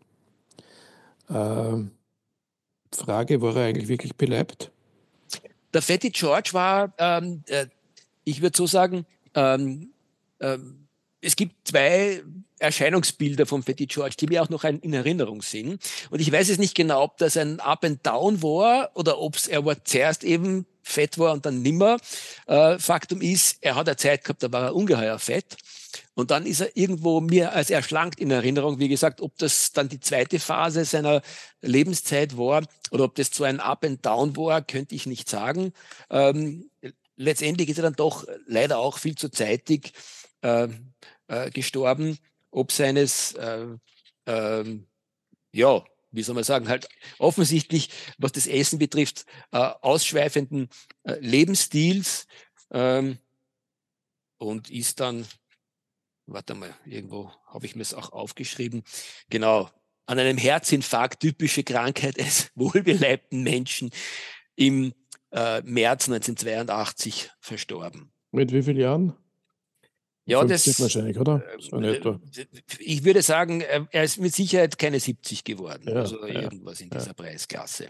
Ähm, Frage, war er eigentlich wirklich beleibt? der Fette George war, ähm, äh, ich würde so sagen, ähm, ähm, es gibt zwei Erscheinungsbilder von Fette George, die mir auch noch ein, in Erinnerung sind. Und ich weiß jetzt nicht genau, ob das ein Up and Down war oder ob es er war zuerst eben fett war und dann nimmer. Äh, Faktum ist, er hat eine Zeit gehabt, da war er ungeheuer fett. Und dann ist er irgendwo mir als erschlankt in Erinnerung, wie gesagt, ob das dann die zweite Phase seiner Lebenszeit war oder ob das so ein Up and Down war, könnte ich nicht sagen. Ähm, letztendlich ist er dann doch leider auch viel zu zeitig äh, äh, gestorben, ob seines, äh, äh, ja, wie soll man sagen, halt offensichtlich, was das Essen betrifft, äh, ausschweifenden äh, Lebensstils ähm, und ist dann, warte mal, irgendwo habe ich mir es auch aufgeschrieben, genau, an einem Herzinfarkt, typische Krankheit eines wohlbeleibten Menschen, im äh, März neunzehnhundertzweiundachtzig verstorben. Mit wie vielen Jahren? Ja, fünfzig das, wahrscheinlich, oder? So in äh, etwa. ich würde sagen, äh, er ist mit Sicherheit keine siebzig geworden, Ja, also ja, irgendwas in ja. dieser Preisklasse.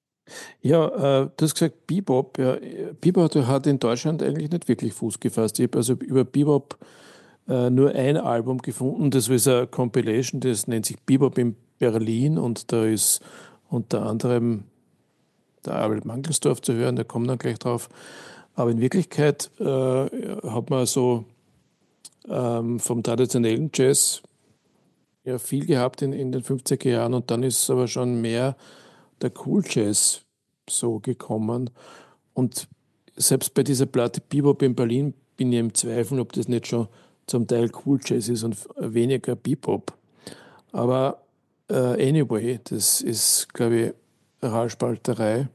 Ja, äh, du hast gesagt Bebop. Ja, Bebop hat in Deutschland eigentlich nicht wirklich Fuß gefasst. Ich habe also über Bebop äh, nur ein Album gefunden. Das ist eine Compilation, das nennt sich Bebop in Berlin und da ist unter anderem der Abel Mangelsdorf zu hören, der kommt dann gleich drauf. Aber in Wirklichkeit äh, hat man so ähm, vom traditionellen Jazz ja viel gehabt in, in den fünfziger Jahren und dann ist aber schon mehr der Cool Jazz so gekommen. Und selbst bei dieser Platte Bebop in Berlin bin ich im Zweifel, ob das nicht schon zum Teil Cool Jazz ist und weniger Bebop. Aber äh, anyway, das ist, glaube ich, Haarspalterei.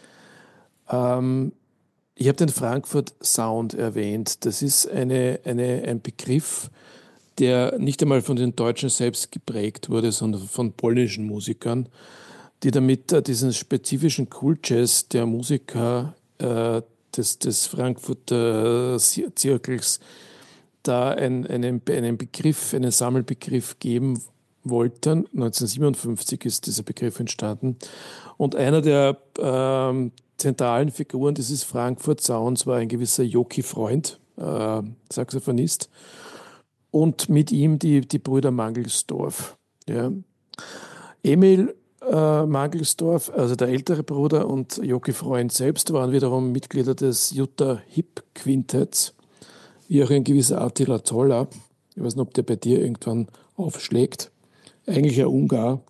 Ähm, ich habe den Frankfurt Sound erwähnt. Das ist eine, eine, ein Begriff, der nicht einmal von den Deutschen selbst geprägt wurde, sondern von polnischen Musikern, die damit äh, diesen spezifischen Cool Jazz der Musiker äh, des, des Frankfurter Zirkels da ein, einen, einen Begriff, einen Sammelbegriff geben wollten. neunzehnhundertsiebenundfünfzig ist dieser Begriff entstanden. Und einer der ähm, zentralen Figuren dieses Frankfurt Sounds war ein gewisser Joki Freund, äh, Saxophonist, und mit ihm die, die Brüder Mangelsdorf. Ja. Emil äh, Mangelsdorf, also der ältere Bruder, und Joki Freund selbst waren wiederum Mitglieder des Jutta Hip Quintetts, wie auch ein gewisser Attila Zoller. Ich weiß nicht, ob der bei dir irgendwann aufschlägt. Eigentlich ein Ungar.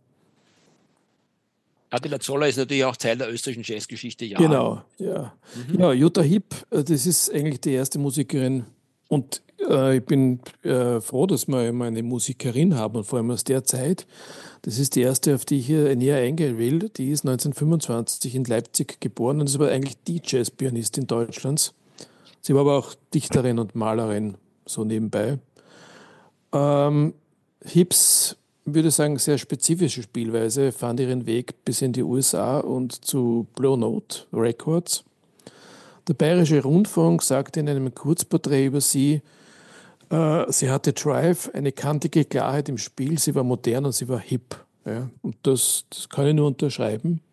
Attila Zoller ist natürlich auch Teil der österreichischen Jazzgeschichte, ja. Genau, ja. Mhm. Ja, Jutta Hip, äh, das ist eigentlich die erste Musikerin und äh, ich bin äh, froh, dass wir immer eine Musikerin haben und vor allem aus der Zeit. Das ist die erste, auf die ich hier näher eingehen will. Die ist neunzehnhundertfünfundzwanzig in Leipzig geboren und ist aber eigentlich die Jazzpianistin Deutschlands. Sie war aber auch Dichterin und Malerin, so nebenbei. Ähm, Hips, würde ich sagen, sehr spezifische Spielweise, fand ihren Weg bis in die U S A und zu Blue Note Records. Der Bayerische Rundfunk sagte in einem Kurzporträt über sie, äh, sie hatte Drive, eine kantige Klarheit im Spiel, sie war modern und sie war hip. Ja, und das, das kann ich nur unterschreiben.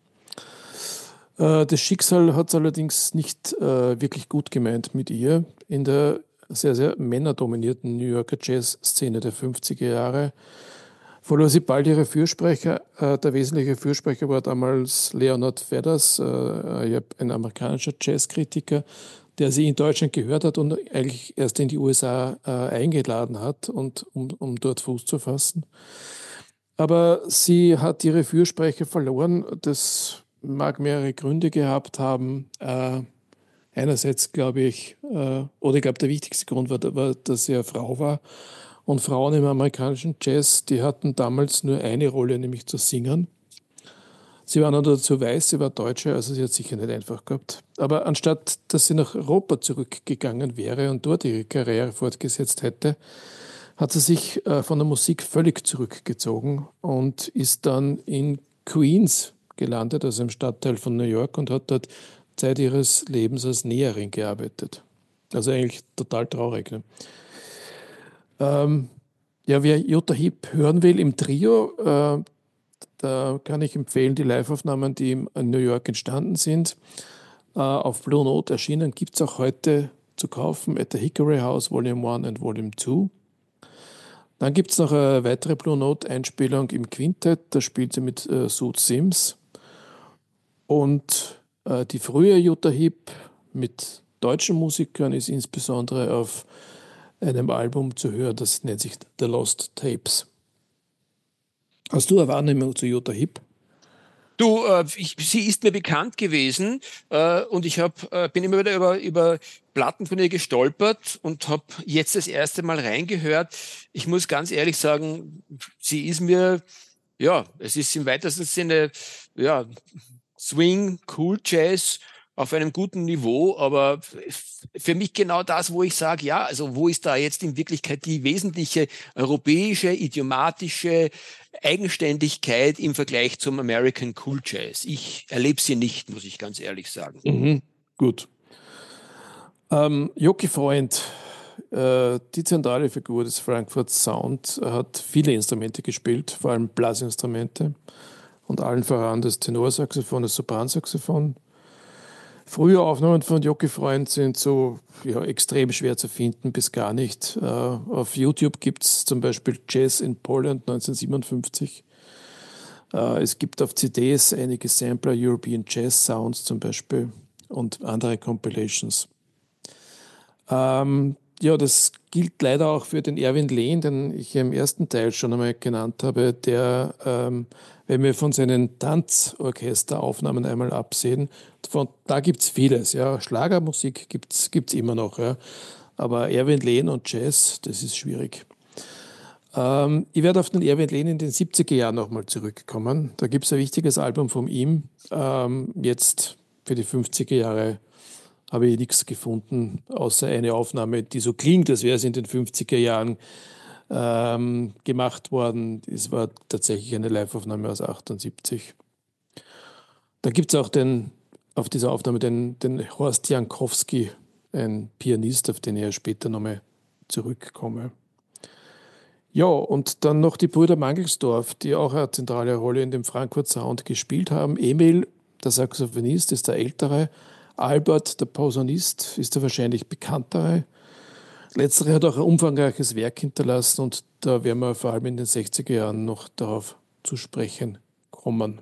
Äh, das Schicksal hat es allerdings nicht äh, wirklich gut gemeint mit ihr. In der sehr, sehr männerdominierten New Yorker Jazz-Szene der fünfziger Jahre verlor sie bald ihre Fürsprecher. Äh, der wesentliche Fürsprecher war damals Leonard Feathers, äh, ein amerikanischer Jazzkritiker, der sie in Deutschland gehört hat und eigentlich erst in die U S A äh, eingeladen hat, und, um, um dort Fuß zu fassen. Aber sie hat ihre Fürsprecher verloren. Das mag mehrere Gründe gehabt haben. Äh, einerseits glaube ich, äh, oder ich glaube, der wichtigste Grund war, war, dass sie eine Frau war. Und Frauen im amerikanischen Jazz, die hatten damals nur eine Rolle, nämlich zu singen. Sie war noch dazu weiß, sie war Deutsche, also sie hat sicher nicht einfach gehabt. Aber anstatt, dass sie nach Europa zurückgegangen wäre und dort ihre Karriere fortgesetzt hätte, hat sie sich äh, von der Musik völlig zurückgezogen und ist dann in Queens gelandet, also im Stadtteil von New York, und hat dort Zeit ihres Lebens als Näherin gearbeitet. Also eigentlich total traurig. Ne? Ähm, ja, wer Jutta Heep hören will im Trio, äh, da kann ich empfehlen die Liveaufnahmen, die in New York entstanden sind. Äh, auf Blue Note erschienen, gibt es auch heute zu kaufen, at the Hickory House Volume eins und Volume zwei. Dann gibt es noch eine weitere Blue Note-Einspielung im Quintett, da spielt sie mit äh, Sue Sims. Und äh, die frühe Jutta Heep mit deutschen Musikern ist insbesondere auf einem Album zu hören, das nennt sich The Lost Tapes. Hast du eine Wahrnehmung zu Jutta Heep? Du, äh, ich, sie ist mir bekannt gewesen äh, und ich hab, äh, bin immer wieder über, über Platten von ihr gestolpert und habe jetzt das erste Mal reingehört. Ich muss ganz ehrlich sagen, sie ist mir, ja, es ist im weitesten Sinne, ja, Swing, Cool Jazz auf einem guten Niveau, aber f- für mich genau das, wo ich sage, ja, also wo ist da jetzt in Wirklichkeit die wesentliche europäische, idiomatische Eigenständigkeit im Vergleich zum American Cool Jazz? Ich erlebe sie nicht, muss ich ganz ehrlich sagen. Mhm. Gut. Ähm, Jocky Freund, äh, die zentrale Figur des Frankfurt Sound, hat viele Instrumente gespielt, vor allem Blasinstrumente und allen voran das Tenorsaxophon, das Sopransaxophon. Frühe Aufnahmen von Jocky Freund sind so ja, extrem schwer zu finden, bis gar nicht. Äh, auf YouTube gibt es zum Beispiel Jazz in Poland neunzehnhundertsiebenundfünfzig. Äh, es gibt auf C Ds einige Sampler, European Jazz Sounds zum Beispiel und andere Compilations. Ähm, ja, das gilt leider auch für den Erwin Lehn, den ich im ersten Teil schon einmal genannt habe, der, ähm, wenn wir von seinen Tanzorchesteraufnahmen einmal absehen, von, da gibt es vieles. Ja. Schlagermusik gibt es immer noch, ja. Aber Erwin Lehn und Jazz, das ist schwierig. Ähm, ich werde auf den Erwin Lehn in den siebziger Jahren nochmal zurückkommen. Da gibt es ein wichtiges Album von ihm. Ähm, jetzt für die fünfziger Jahre habe ich nichts gefunden, außer eine Aufnahme, die so klingt, als wäre es in den fünfziger Jahren ähm, gemacht worden. Es war tatsächlich eine Liveaufnahme aus achtundsiebzig. Da gibt es auch den, auf dieser Aufnahme den, den Horst Jankowski, ein Pianist, auf den ich ja später nochmal zurückkomme. Ja, und dann noch die Brüder Mangelsdorf, die auch eine zentrale Rolle in dem Frankfurt Sound gespielt haben. Emil, der Saxophonist, ist der Ältere. Albert, der Posaunist, ist der wahrscheinlich Bekanntere. Letztere hat auch ein umfangreiches Werk hinterlassen und da werden wir vor allem in den sechziger Jahren noch darauf zu sprechen kommen.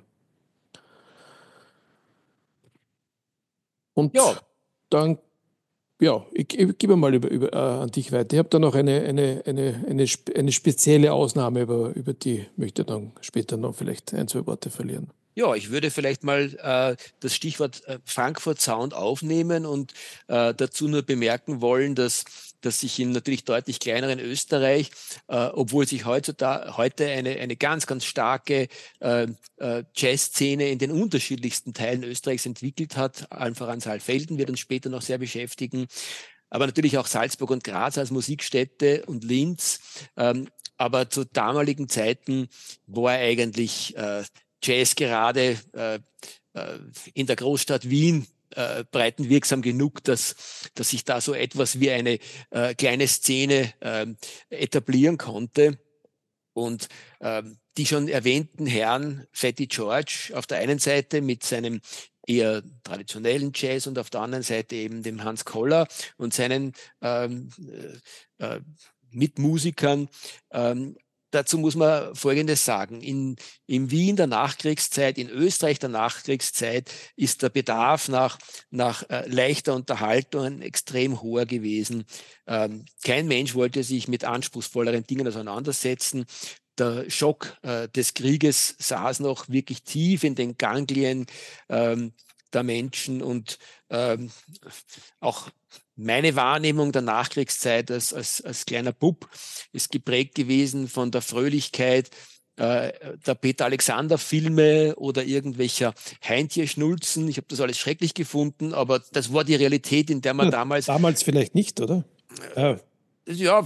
Ja, Und dann, ja, ich, ich gebe mal über, über, äh, an dich weiter. Ich habe da noch eine, eine, eine, eine, spe- eine spezielle Ausnahme, über, über die möchte ich dann später noch vielleicht ein, zwei Worte verlieren. Ja, ich würde vielleicht mal äh, das Stichwort äh, Frankfurt Sound aufnehmen und äh, dazu nur bemerken wollen, dass, dass sich im natürlich deutlich kleineren Österreich, äh, obwohl sich heutzutage, heute eine, eine ganz, ganz starke äh, äh, Jazzszene in den unterschiedlichsten Teilen Österreichs entwickelt hat, allen voran Saalfelden wird uns später noch sehr beschäftigen, aber natürlich auch Salzburg und Graz als Musikstätte und Linz. Ähm, aber zu damaligen Zeiten war eigentlich äh, Jazz gerade äh, äh, in der Großstadt Wien äh, breitenwirksam genug, dass, dass sich da so etwas wie eine äh, kleine Szene äh, etablieren konnte. Und ähm, die schon erwähnten Herren, Fatty George auf der einen Seite mit seinem eher traditionellen Jazz und auf der anderen Seite eben dem Hans Koller und seinen ähm, äh, äh, Mitmusikern. Ähm, Dazu muss man Folgendes sagen. In, in Wien der Nachkriegszeit, in Österreich der Nachkriegszeit ist der Bedarf nach, nach äh, leichter Unterhaltung extrem hoher gewesen. Ähm, kein Mensch wollte sich mit anspruchsvolleren Dingen auseinandersetzen. Der Schock äh, des Krieges saß noch wirklich tief in den Ganglien ähm, der Menschen und ähm, auch meine Wahrnehmung der Nachkriegszeit als, als, als kleiner Bub ist geprägt gewesen von der Fröhlichkeit äh, der Peter Alexander-Filme oder irgendwelcher Heintje-Schnulzen. Ich habe das alles schrecklich gefunden, aber das war die Realität, in der man Ja, damals damals vielleicht nicht, oder? Ja. ja,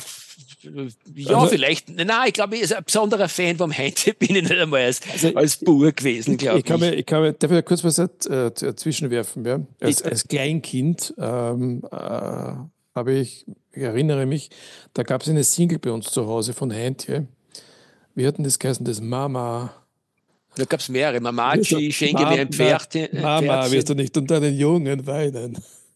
ja, Also, vielleicht. Nein, ich glaube, ich bin ein besonderer Fan vom Heintje, bin ich nicht einmal als, also als Bur gewesen, ich, ich, glaube kann mir, ich. ich kann mir, darf ich da kurz was äh, zwischenwerfen? Ja? Als, Bitte. als Kleinkind ähm, äh, habe ich, ich erinnere mich, da gab es eine Single bei uns zu Hause von Heintje. Wir hatten das geheißen, das Mama. Da gab es mehrere. Wirst du, Mamachi, schenke mir ein Mama, Pferdchen. Ein Mama, wirst du Pferdchen. nicht unter den Jungen weinen.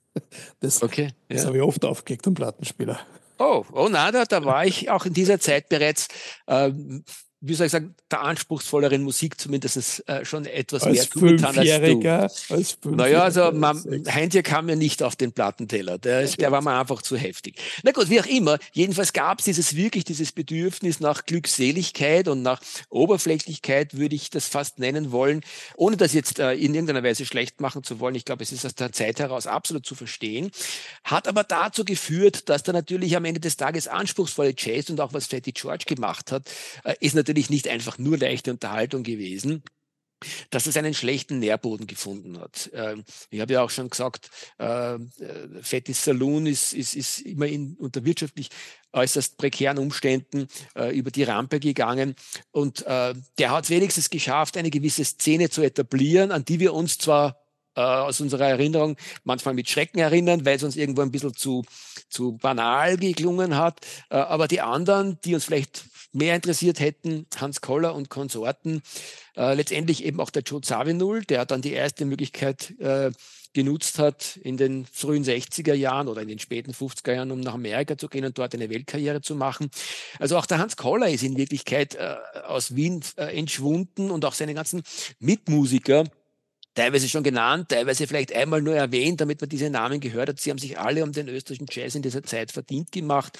Das, Okay, das ja. habe ich oft aufgelegt am Plattenspieler. Oh, oh nein, da, da war ich auch in dieser Zeit bereits, ähm, wie soll ich sagen, der anspruchsvolleren Musik zumindest äh, schon etwas Als mehr zugetan als du. Fünfjähriger, als Naja, also Fünfjähriger, man, sechs. Heintje kam mir nicht auf den Plattenteller. Der, Ja, ist, der war gut. mir einfach zu heftig. Na gut, wie auch immer. Jedenfalls gab es dieses wirklich, dieses Bedürfnis nach Glückseligkeit und nach Oberflächlichkeit, würde ich das fast nennen wollen, ohne das jetzt äh, in irgendeiner Weise schlecht machen zu wollen. Ich glaube, es ist aus der Zeit heraus absolut zu verstehen. Hat aber dazu geführt, dass da natürlich am Ende des Tages anspruchsvolle Jazz und auch was Fatty George gemacht hat, äh, ist natürlich nicht einfach nur leichte Unterhaltung gewesen, dass es einen schlechten Nährboden gefunden hat. Ähm, ich habe ja auch schon gesagt, äh, Fatty Saloon ist, ist, ist immer in, unter wirtschaftlich äußerst prekären Umständen äh, über die Rampe gegangen. Und äh, der hat es wenigstens geschafft, eine gewisse Szene zu etablieren, an die wir uns zwar äh, aus unserer Erinnerung manchmal mit Schrecken erinnern, weil es uns irgendwo ein bisschen zu, zu banal geklungen hat. Äh, aber die anderen, die uns vielleicht mehr interessiert hätten, Hans Koller und Konsorten, äh, letztendlich eben auch der Joe Zawinul, der dann die erste Möglichkeit äh, genutzt hat, in den frühen sechziger Jahren oder in den späten fünfziger Jahren, um nach Amerika zu gehen und dort eine Weltkarriere zu machen. Also auch der Hans Koller ist in Wirklichkeit äh, aus Wien äh, entschwunden und auch seine ganzen Mitmusiker, teilweise schon genannt, teilweise vielleicht einmal nur erwähnt, damit man diese Namen gehört hat. Sie haben sich alle um den österreichischen Jazz in dieser Zeit verdient gemacht.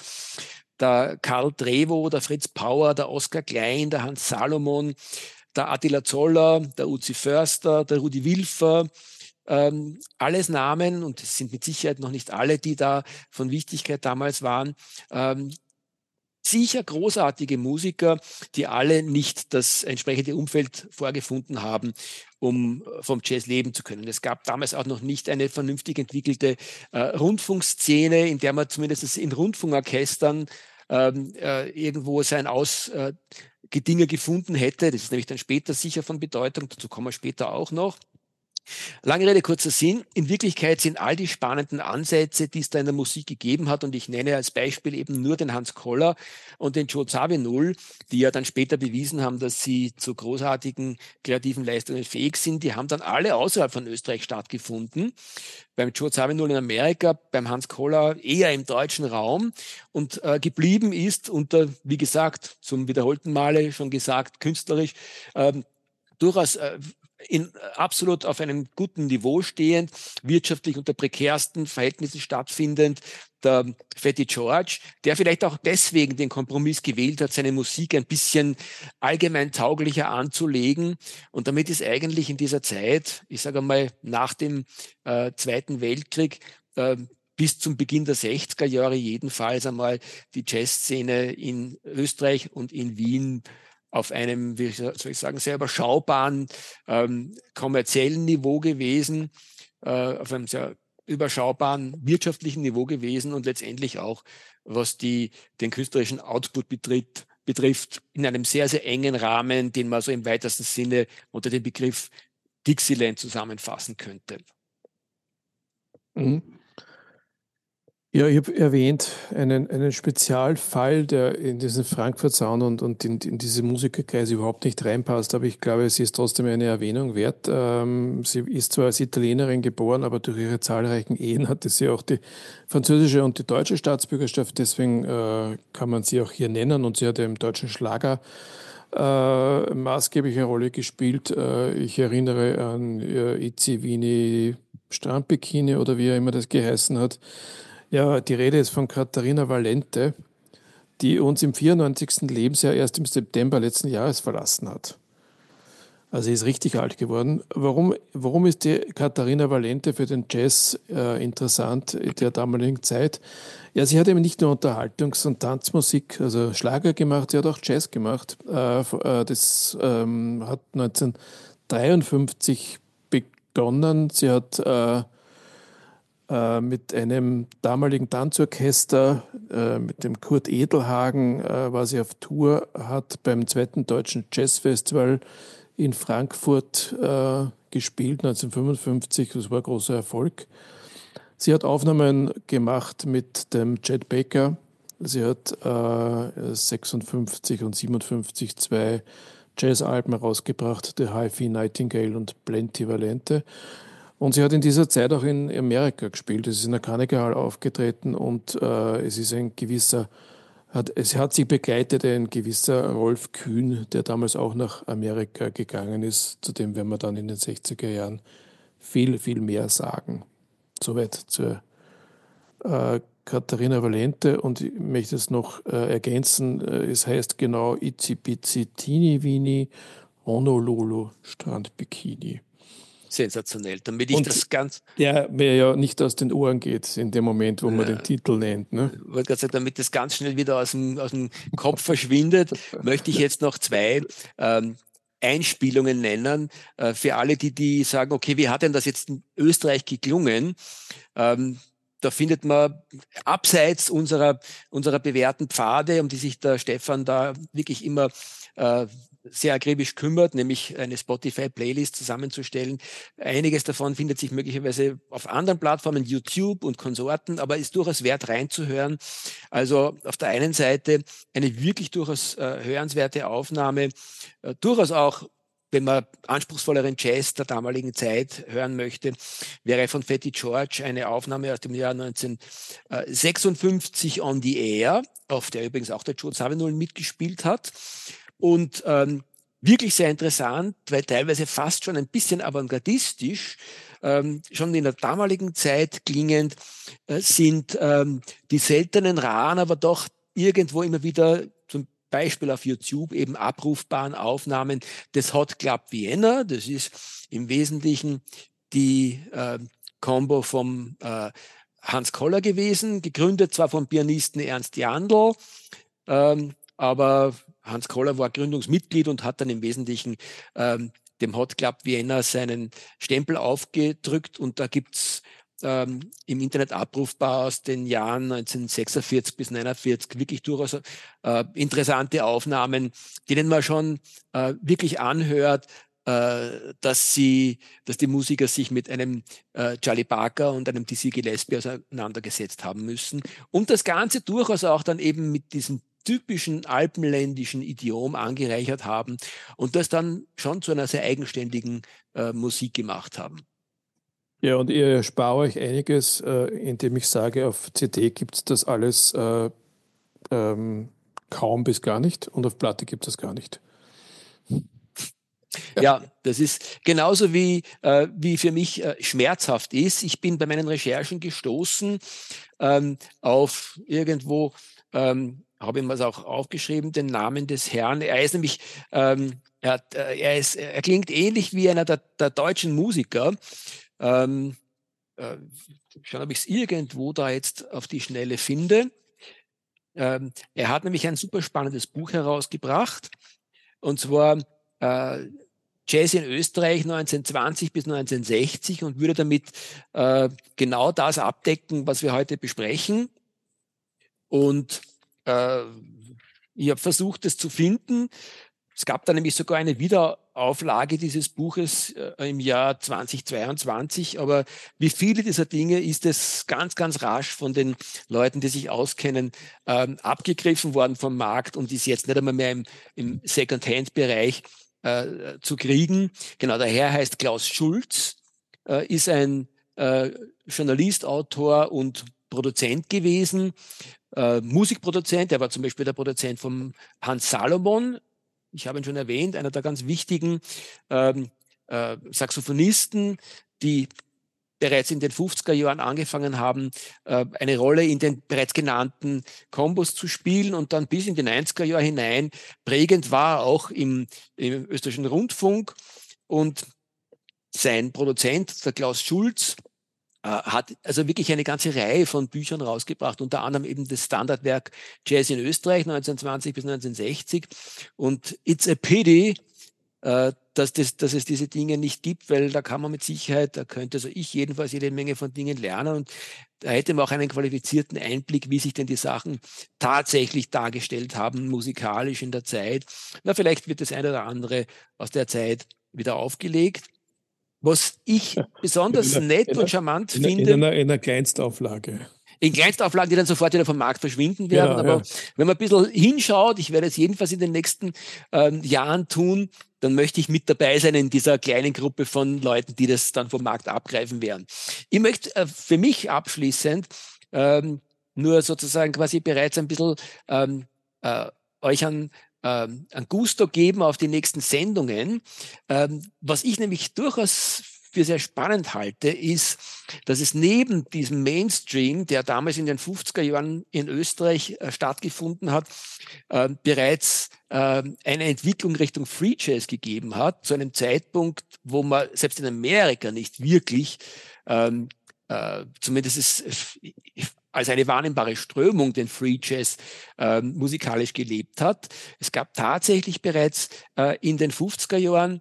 Der Karl Drewo, der Fritz Pauer, der Oskar Klein, der Hans Salomon, der Attila Zoller, der Uzi Förster, der Rudi Wilfer, ähm, alles Namen, und es sind mit Sicherheit noch nicht alle, die da von Wichtigkeit damals waren, ähm, sicher großartige Musiker, die alle nicht das entsprechende Umfeld vorgefunden haben, um vom Jazz leben zu können. Es gab damals auch noch nicht eine vernünftig entwickelte äh, Rundfunkszene, in der man zumindest in Rundfunkorchestern ähm, äh, irgendwo sein Aus äh, Gedinge gefunden hätte. Das ist nämlich dann später sicher von Bedeutung, dazu kommen wir später auch noch. Lange Rede, kurzer Sinn. In Wirklichkeit sind all die spannenden Ansätze, die es da in der Musik gegeben hat, und ich nenne als Beispiel eben nur den Hans Koller und den Joe Zawinul, die ja dann später bewiesen haben, dass sie zu großartigen kreativen Leistungen fähig sind, die haben dann alle außerhalb von Österreich stattgefunden. Beim Joe Zawinul in Amerika, beim Hans Koller eher im deutschen Raum, und äh, geblieben ist unter, wie gesagt, zum wiederholten Male schon gesagt, künstlerisch, ähm, durchaus äh, in, absolut auf einem guten Niveau stehend, wirtschaftlich unter prekärsten Verhältnissen stattfindend, der Fatty George, der vielleicht auch deswegen den Kompromiss gewählt hat, seine Musik ein bisschen allgemein tauglicher anzulegen. Und damit ist eigentlich in dieser Zeit, ich sage mal nach dem äh, Zweiten Weltkrieg, äh, bis zum Beginn der sechziger Jahre jedenfalls einmal die Jazzszene in Österreich und in Wien auf einem, wie soll ich sagen, sehr überschaubaren ähm, kommerziellen Niveau gewesen, äh, auf einem sehr überschaubaren wirtschaftlichen Niveau gewesen und letztendlich auch, was die, den künstlerischen Output betritt, betrifft, in einem sehr, sehr engen Rahmen, den man so im weitesten Sinne unter dem Begriff Dixieland zusammenfassen könnte. Mhm. Ja, ich habe erwähnt, einen, einen Spezialfall, der in diesen Frankfurt-Sound und, und in, in diese Musikerkreise überhaupt nicht reinpasst, aber ich glaube, sie ist trotzdem eine Erwähnung wert. Ähm, sie ist zwar als Italienerin geboren, aber durch ihre zahlreichen Ehen hatte sie auch die französische und die deutsche Staatsbürgerschaft, deswegen äh, kann man sie auch hier nennen, und sie hat ja im deutschen Schlager äh, maßgebliche Rolle gespielt. Äh, ich erinnere an äh, Itzi Vini Strandbikini oder wie er immer das geheißen hat. Ja, die Rede ist von Katharina Valente, die uns im vierundneunzigsten Lebensjahr erst im September letzten Jahres verlassen hat. Also sie ist richtig alt geworden. Warum, warum ist die Katharina Valente für den Jazz äh, interessant in der damaligen Zeit? Ja, sie hat eben nicht nur Unterhaltungs- und Tanzmusik, also Schlager gemacht, sie hat auch Jazz gemacht. Äh, äh, das ähm, hat neunzehnhundertdreiundfünfzig begonnen. Sie hat äh, äh, mit einem damaligen Tanzorchester, äh, mit dem Kurt Edelhagen, äh, war sie auf Tour, hat beim zweiten Deutschen Jazzfestival in Frankfurt äh, gespielt, neunzehnhundertfünfundfünfzig. Das war ein großer Erfolg. Sie hat Aufnahmen gemacht mit dem Chet Baker. Sie hat äh, sechsundfünfzig und siebenundfünfzig zwei Jazzalben herausgebracht, The Hi-Fi Nightingale und Plenty Valente. Und sie hat in dieser Zeit auch in Amerika gespielt. Es ist in der Carnegie Hall aufgetreten und äh, es ist ein gewisser, hat, es hat sie begleitet ein gewisser Rolf Kühn, der damals auch nach Amerika gegangen ist. Zu dem werden wir dann in den sechziger Jahren viel, viel mehr sagen. Soweit zur äh, Katharina Valente, und ich möchte es noch äh, ergänzen, äh, es heißt genau Itzi Bitzi Tini Vini Honolulu Strandbikini. Sensationell. Damit ich Und das ganz, der mir ja nicht aus den Ohren geht in dem Moment, wo man den äh, Titel nennt. Ne? wollte gerade sagen, damit das ganz schnell wieder aus dem, aus dem Kopf verschwindet, möchte ich jetzt noch zwei ähm, Einspielungen nennen, äh, für alle, die, die sagen, okay, wie hat denn das jetzt in Österreich geklungen? Ähm, da findet man abseits unserer, unserer bewährten Pfade, um die sich der Stefan da wirklich immer äh, sehr akribisch kümmert, nämlich eine Spotify-Playlist zusammenzustellen. Einiges davon findet sich möglicherweise auf anderen Plattformen, YouTube und Konsorten, aber ist durchaus wert reinzuhören. Also auf der einen Seite eine wirklich durchaus äh, hörenswerte Aufnahme, äh, durchaus auch, wenn man anspruchsvolleren Jazz der damaligen Zeit hören möchte, wäre von Fatty George eine Aufnahme aus dem Jahr neunzehnhundertsechsundfünfzig On the Air, auf der übrigens auch der Joe Zawinul mitgespielt hat. Und ähm, wirklich sehr interessant, weil teilweise fast schon ein bisschen avantgardistisch, ähm, schon in der damaligen Zeit klingend, äh, sind ähm, die seltenen, raren, aber doch irgendwo immer wieder zum Beispiel auf YouTube eben abrufbaren Aufnahmen des Hot Club Vienna. Das ist im Wesentlichen die äh, Combo vom äh, Hans Koller gewesen, gegründet zwar vom Pianisten Ernst Jandl, ähm, aber Hans Koller war Gründungsmitglied und hat dann im Wesentlichen ähm, dem Hot Club Vienna seinen Stempel aufgedrückt, und da gibt es ähm, im Internet abrufbar aus den Jahren neunzehnhundertsechsundvierzig bis neunundvierzig wirklich durchaus äh, interessante Aufnahmen, denen man schon äh, wirklich anhört, äh, dass sie, dass die Musiker sich mit einem äh, Charlie Parker und einem Dizzy Gillespie auseinandergesetzt haben müssen, und das Ganze durchaus auch dann eben mit diesem typischen alpenländischen Idiom angereichert haben und das dann schon zu einer sehr eigenständigen äh, Musik gemacht haben. Ja, und ihr erspart euch einiges, äh, indem ich sage, auf C D gibt es das alles äh, ähm, kaum bis gar nicht und auf Platte gibt es das gar nicht. Ja, das ist genauso wie, äh, wie für mich äh, schmerzhaft ist. Ich bin bei meinen Recherchen gestoßen ähm, auf irgendwo, ähm, habe ich mir das auch aufgeschrieben, den Namen des Herrn. Er ist nämlich, ähm, er, hat, äh, er, ist, er klingt ähnlich wie einer der, der deutschen Musiker. Ähm, äh, schauen, ob ich es irgendwo da jetzt auf die Schnelle finde. Ähm, er hat nämlich ein super spannendes Buch herausgebracht, und zwar äh, Jazz in Österreich neunzehnhundertzwanzig bis neunzehnhundertsechzig, und würde damit äh, genau das abdecken, was wir heute besprechen. Und äh, ich habe versucht, es zu finden. Es gab dann nämlich sogar eine Wiederauflage dieses Buches äh, im Jahr zweitausendzweiundzwanzig, aber wie viele dieser Dinge ist es ganz, ganz rasch von den Leuten, die sich auskennen, ähm, abgegriffen worden vom Markt und ist jetzt nicht einmal mehr im, im Second-Hand-Bereich äh, zu kriegen. Genau, der Herr heißt Klaus Schulz, äh, ist ein äh, Journalist, Autor und Produzent gewesen, äh, Musikproduzent. Er war zum Beispiel der Produzent von Hans Salomon. Ich habe ihn schon erwähnt, einer der ganz wichtigen ähm, äh, Saxophonisten, die bereits in den fünfziger Jahren angefangen haben, äh, eine Rolle in den bereits genannten Kombos zu spielen und dann bis in die neunziger Jahre hinein prägend war, auch im, im österreichischen Rundfunk. Und sein Produzent, der Klaus Schulz, äh, hat also wirklich eine ganze Reihe von Büchern rausgebracht, unter anderem eben das Standardwerk Jazz in Österreich neunzehnhundertzwanzig bis neunzehnhundertsechzig. Und It's a Pity, äh, dass, das, dass es diese Dinge nicht gibt, weil da kann man mit Sicherheit, da könnte also ich jedenfalls jede Menge von Dingen lernen und da hätte man auch einen qualifizierten Einblick, wie sich denn die Sachen tatsächlich dargestellt haben, musikalisch in der Zeit. Na, vielleicht wird das eine oder andere aus der Zeit wieder aufgelegt. Was ich besonders In, einer, nett in, und einer, charmant in, einer, in, finde, einer, in einer Kleinstauflage. in Kleinstauflagen, die dann sofort wieder vom Markt verschwinden werden. Genau, Aber ja. wenn man ein bisschen hinschaut, ich werde es jedenfalls in den nächsten ähm, Jahren tun, dann möchte ich mit dabei sein in dieser kleinen Gruppe von Leuten, die das dann vom Markt abgreifen werden. Ich möchte äh, für mich abschließend ähm, nur sozusagen quasi bereits ein bisschen ähm, äh, euch an ähm, ein Gusto geben auf die nächsten Sendungen. Ähm, was ich nämlich durchaus für sehr spannend halte, ist, dass es neben diesem Mainstream, der damals in den fünfziger Jahren in Österreich äh, stattgefunden hat, äh, bereits äh, eine Entwicklung Richtung Free Jazz gegeben hat, zu einem Zeitpunkt, wo man selbst in Amerika nicht wirklich, ähm, äh, zumindest ist, äh, als eine wahrnehmbare Strömung den Free Jazz äh, musikalisch gelebt hat. Es gab tatsächlich bereits äh, in den fünfziger Jahren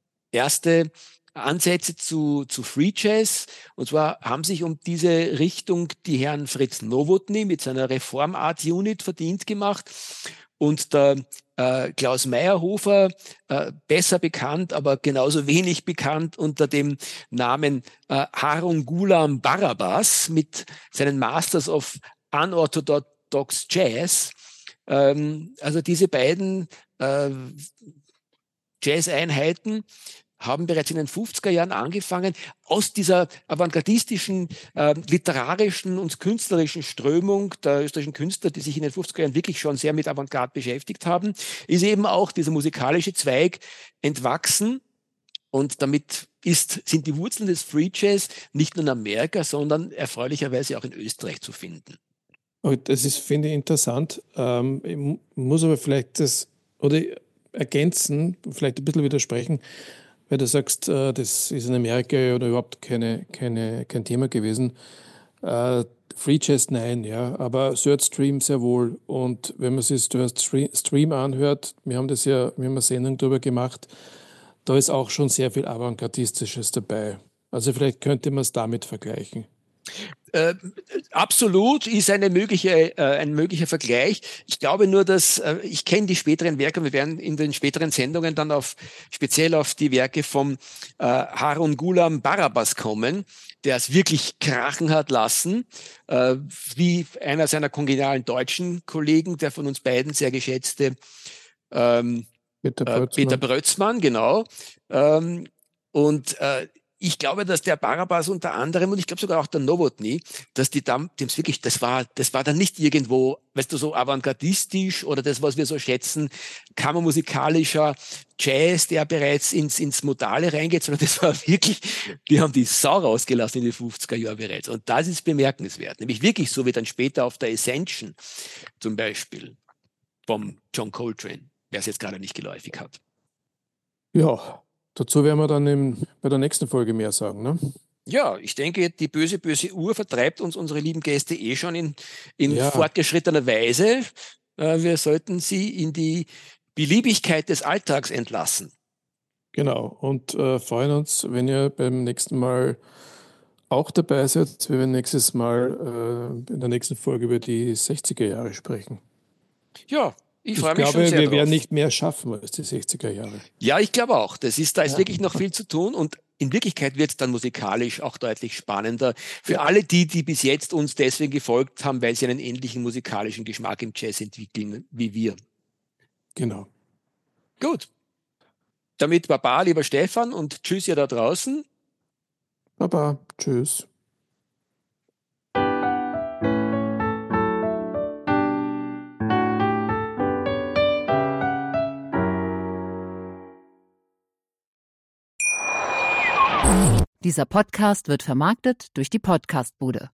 erste Ansätze zu, zu Free Jazz. Und zwar haben sich um diese Richtung die Herren Fritz Nowotny mit seiner Reformart Unit verdient gemacht und der äh, Klaus Meyerhofer, äh, besser bekannt, aber genauso wenig bekannt unter dem Namen äh, Harun Gulam Barabas mit seinen Masters of Unorthodox Jazz. Ähm, also diese beiden äh, Jazz-Einheiten haben bereits in den fünfziger Jahren angefangen, aus dieser avantgardistischen, äh, literarischen und künstlerischen Strömung der österreichischen Künstler, die sich in den fünfziger Jahren wirklich schon sehr mit Avantgarde beschäftigt haben, ist eben auch dieser musikalische Zweig entwachsen. Und damit ist, sind die Wurzeln des Free Jazz nicht nur in Amerika, sondern erfreulicherweise auch in Österreich zu finden. Das ist, finde ich, interessant. Ähm, ich muss aber vielleicht das oder ergänzen, vielleicht ein bisschen widersprechen, weil du sagst, äh, das ist in Amerika oder überhaupt keine, keine, kein Thema gewesen. Äh, Free Jazz nein, ja, aber Third Stream sehr wohl. Und wenn man sich Third Stream anhört, wir haben das ja, wir haben eine Sendung darüber gemacht, da ist auch schon sehr viel Avantgardistisches dabei. Also vielleicht könnte man es damit vergleichen. Äh, absolut ist eine mögliche, äh, ein möglicher Vergleich. Ich glaube nur, dass äh, ich kenne die späteren Werke und wir werden in den späteren Sendungen dann auf speziell auf die Werke vom äh, Harun Gulam Barabas kommen, der es wirklich krachen hat lassen, äh, wie einer seiner kongenialen deutschen Kollegen, der von uns beiden sehr geschätzte ähm, Peter äh, Peter Brötzmann. Brötzmann, genau. Ähm, und äh, ich glaube, dass der Barabas unter anderem und ich glaube sogar auch der Nowotny, dass die dann, dem wirklich, das war, das war dann nicht irgendwo, weißt du, so avantgardistisch oder das, was wir so schätzen, kammermusikalischer Jazz, der bereits ins, ins Modale reingeht, sondern das war wirklich, die haben die Sau rausgelassen in den fünfziger Jahren bereits. Und das ist bemerkenswert. Nämlich wirklich so wie dann später auf der Ascension zum Beispiel vom John Coltrane, wer es jetzt gerade nicht geläufig hat. Ja, dazu werden wir dann im, bei der nächsten Folge mehr sagen, ne? Ja, ich denke, die böse, böse Uhr vertreibt uns unsere lieben Gäste eh schon in, in Ja, fortgeschrittener Weise. Äh, wir sollten sie in die Beliebigkeit des Alltags entlassen. genau. Und äh, freuen uns, wenn ihr beim nächsten Mal auch dabei seid. Wir werden nächstes Mal äh, in der nächsten Folge über die sechziger Jahre sprechen. Ja, ich Ich freue mich schon glaube, sehr wir werden drauf. nicht mehr schaffen als die sechziger Jahre. Ja, ich glaube auch. Das ist, da ist Ja, wirklich noch viel zu tun und in Wirklichkeit wird es dann musikalisch auch deutlich spannender. Für ja, alle die, die bis jetzt uns deswegen gefolgt haben, weil sie einen ähnlichen musikalischen Geschmack im Jazz entwickeln wie wir. genau. Gut, damit Baba, lieber Stefan und tschüss ihr da draußen. Baba, tschüss. Dieser Podcast wird vermarktet durch die Podcastbude.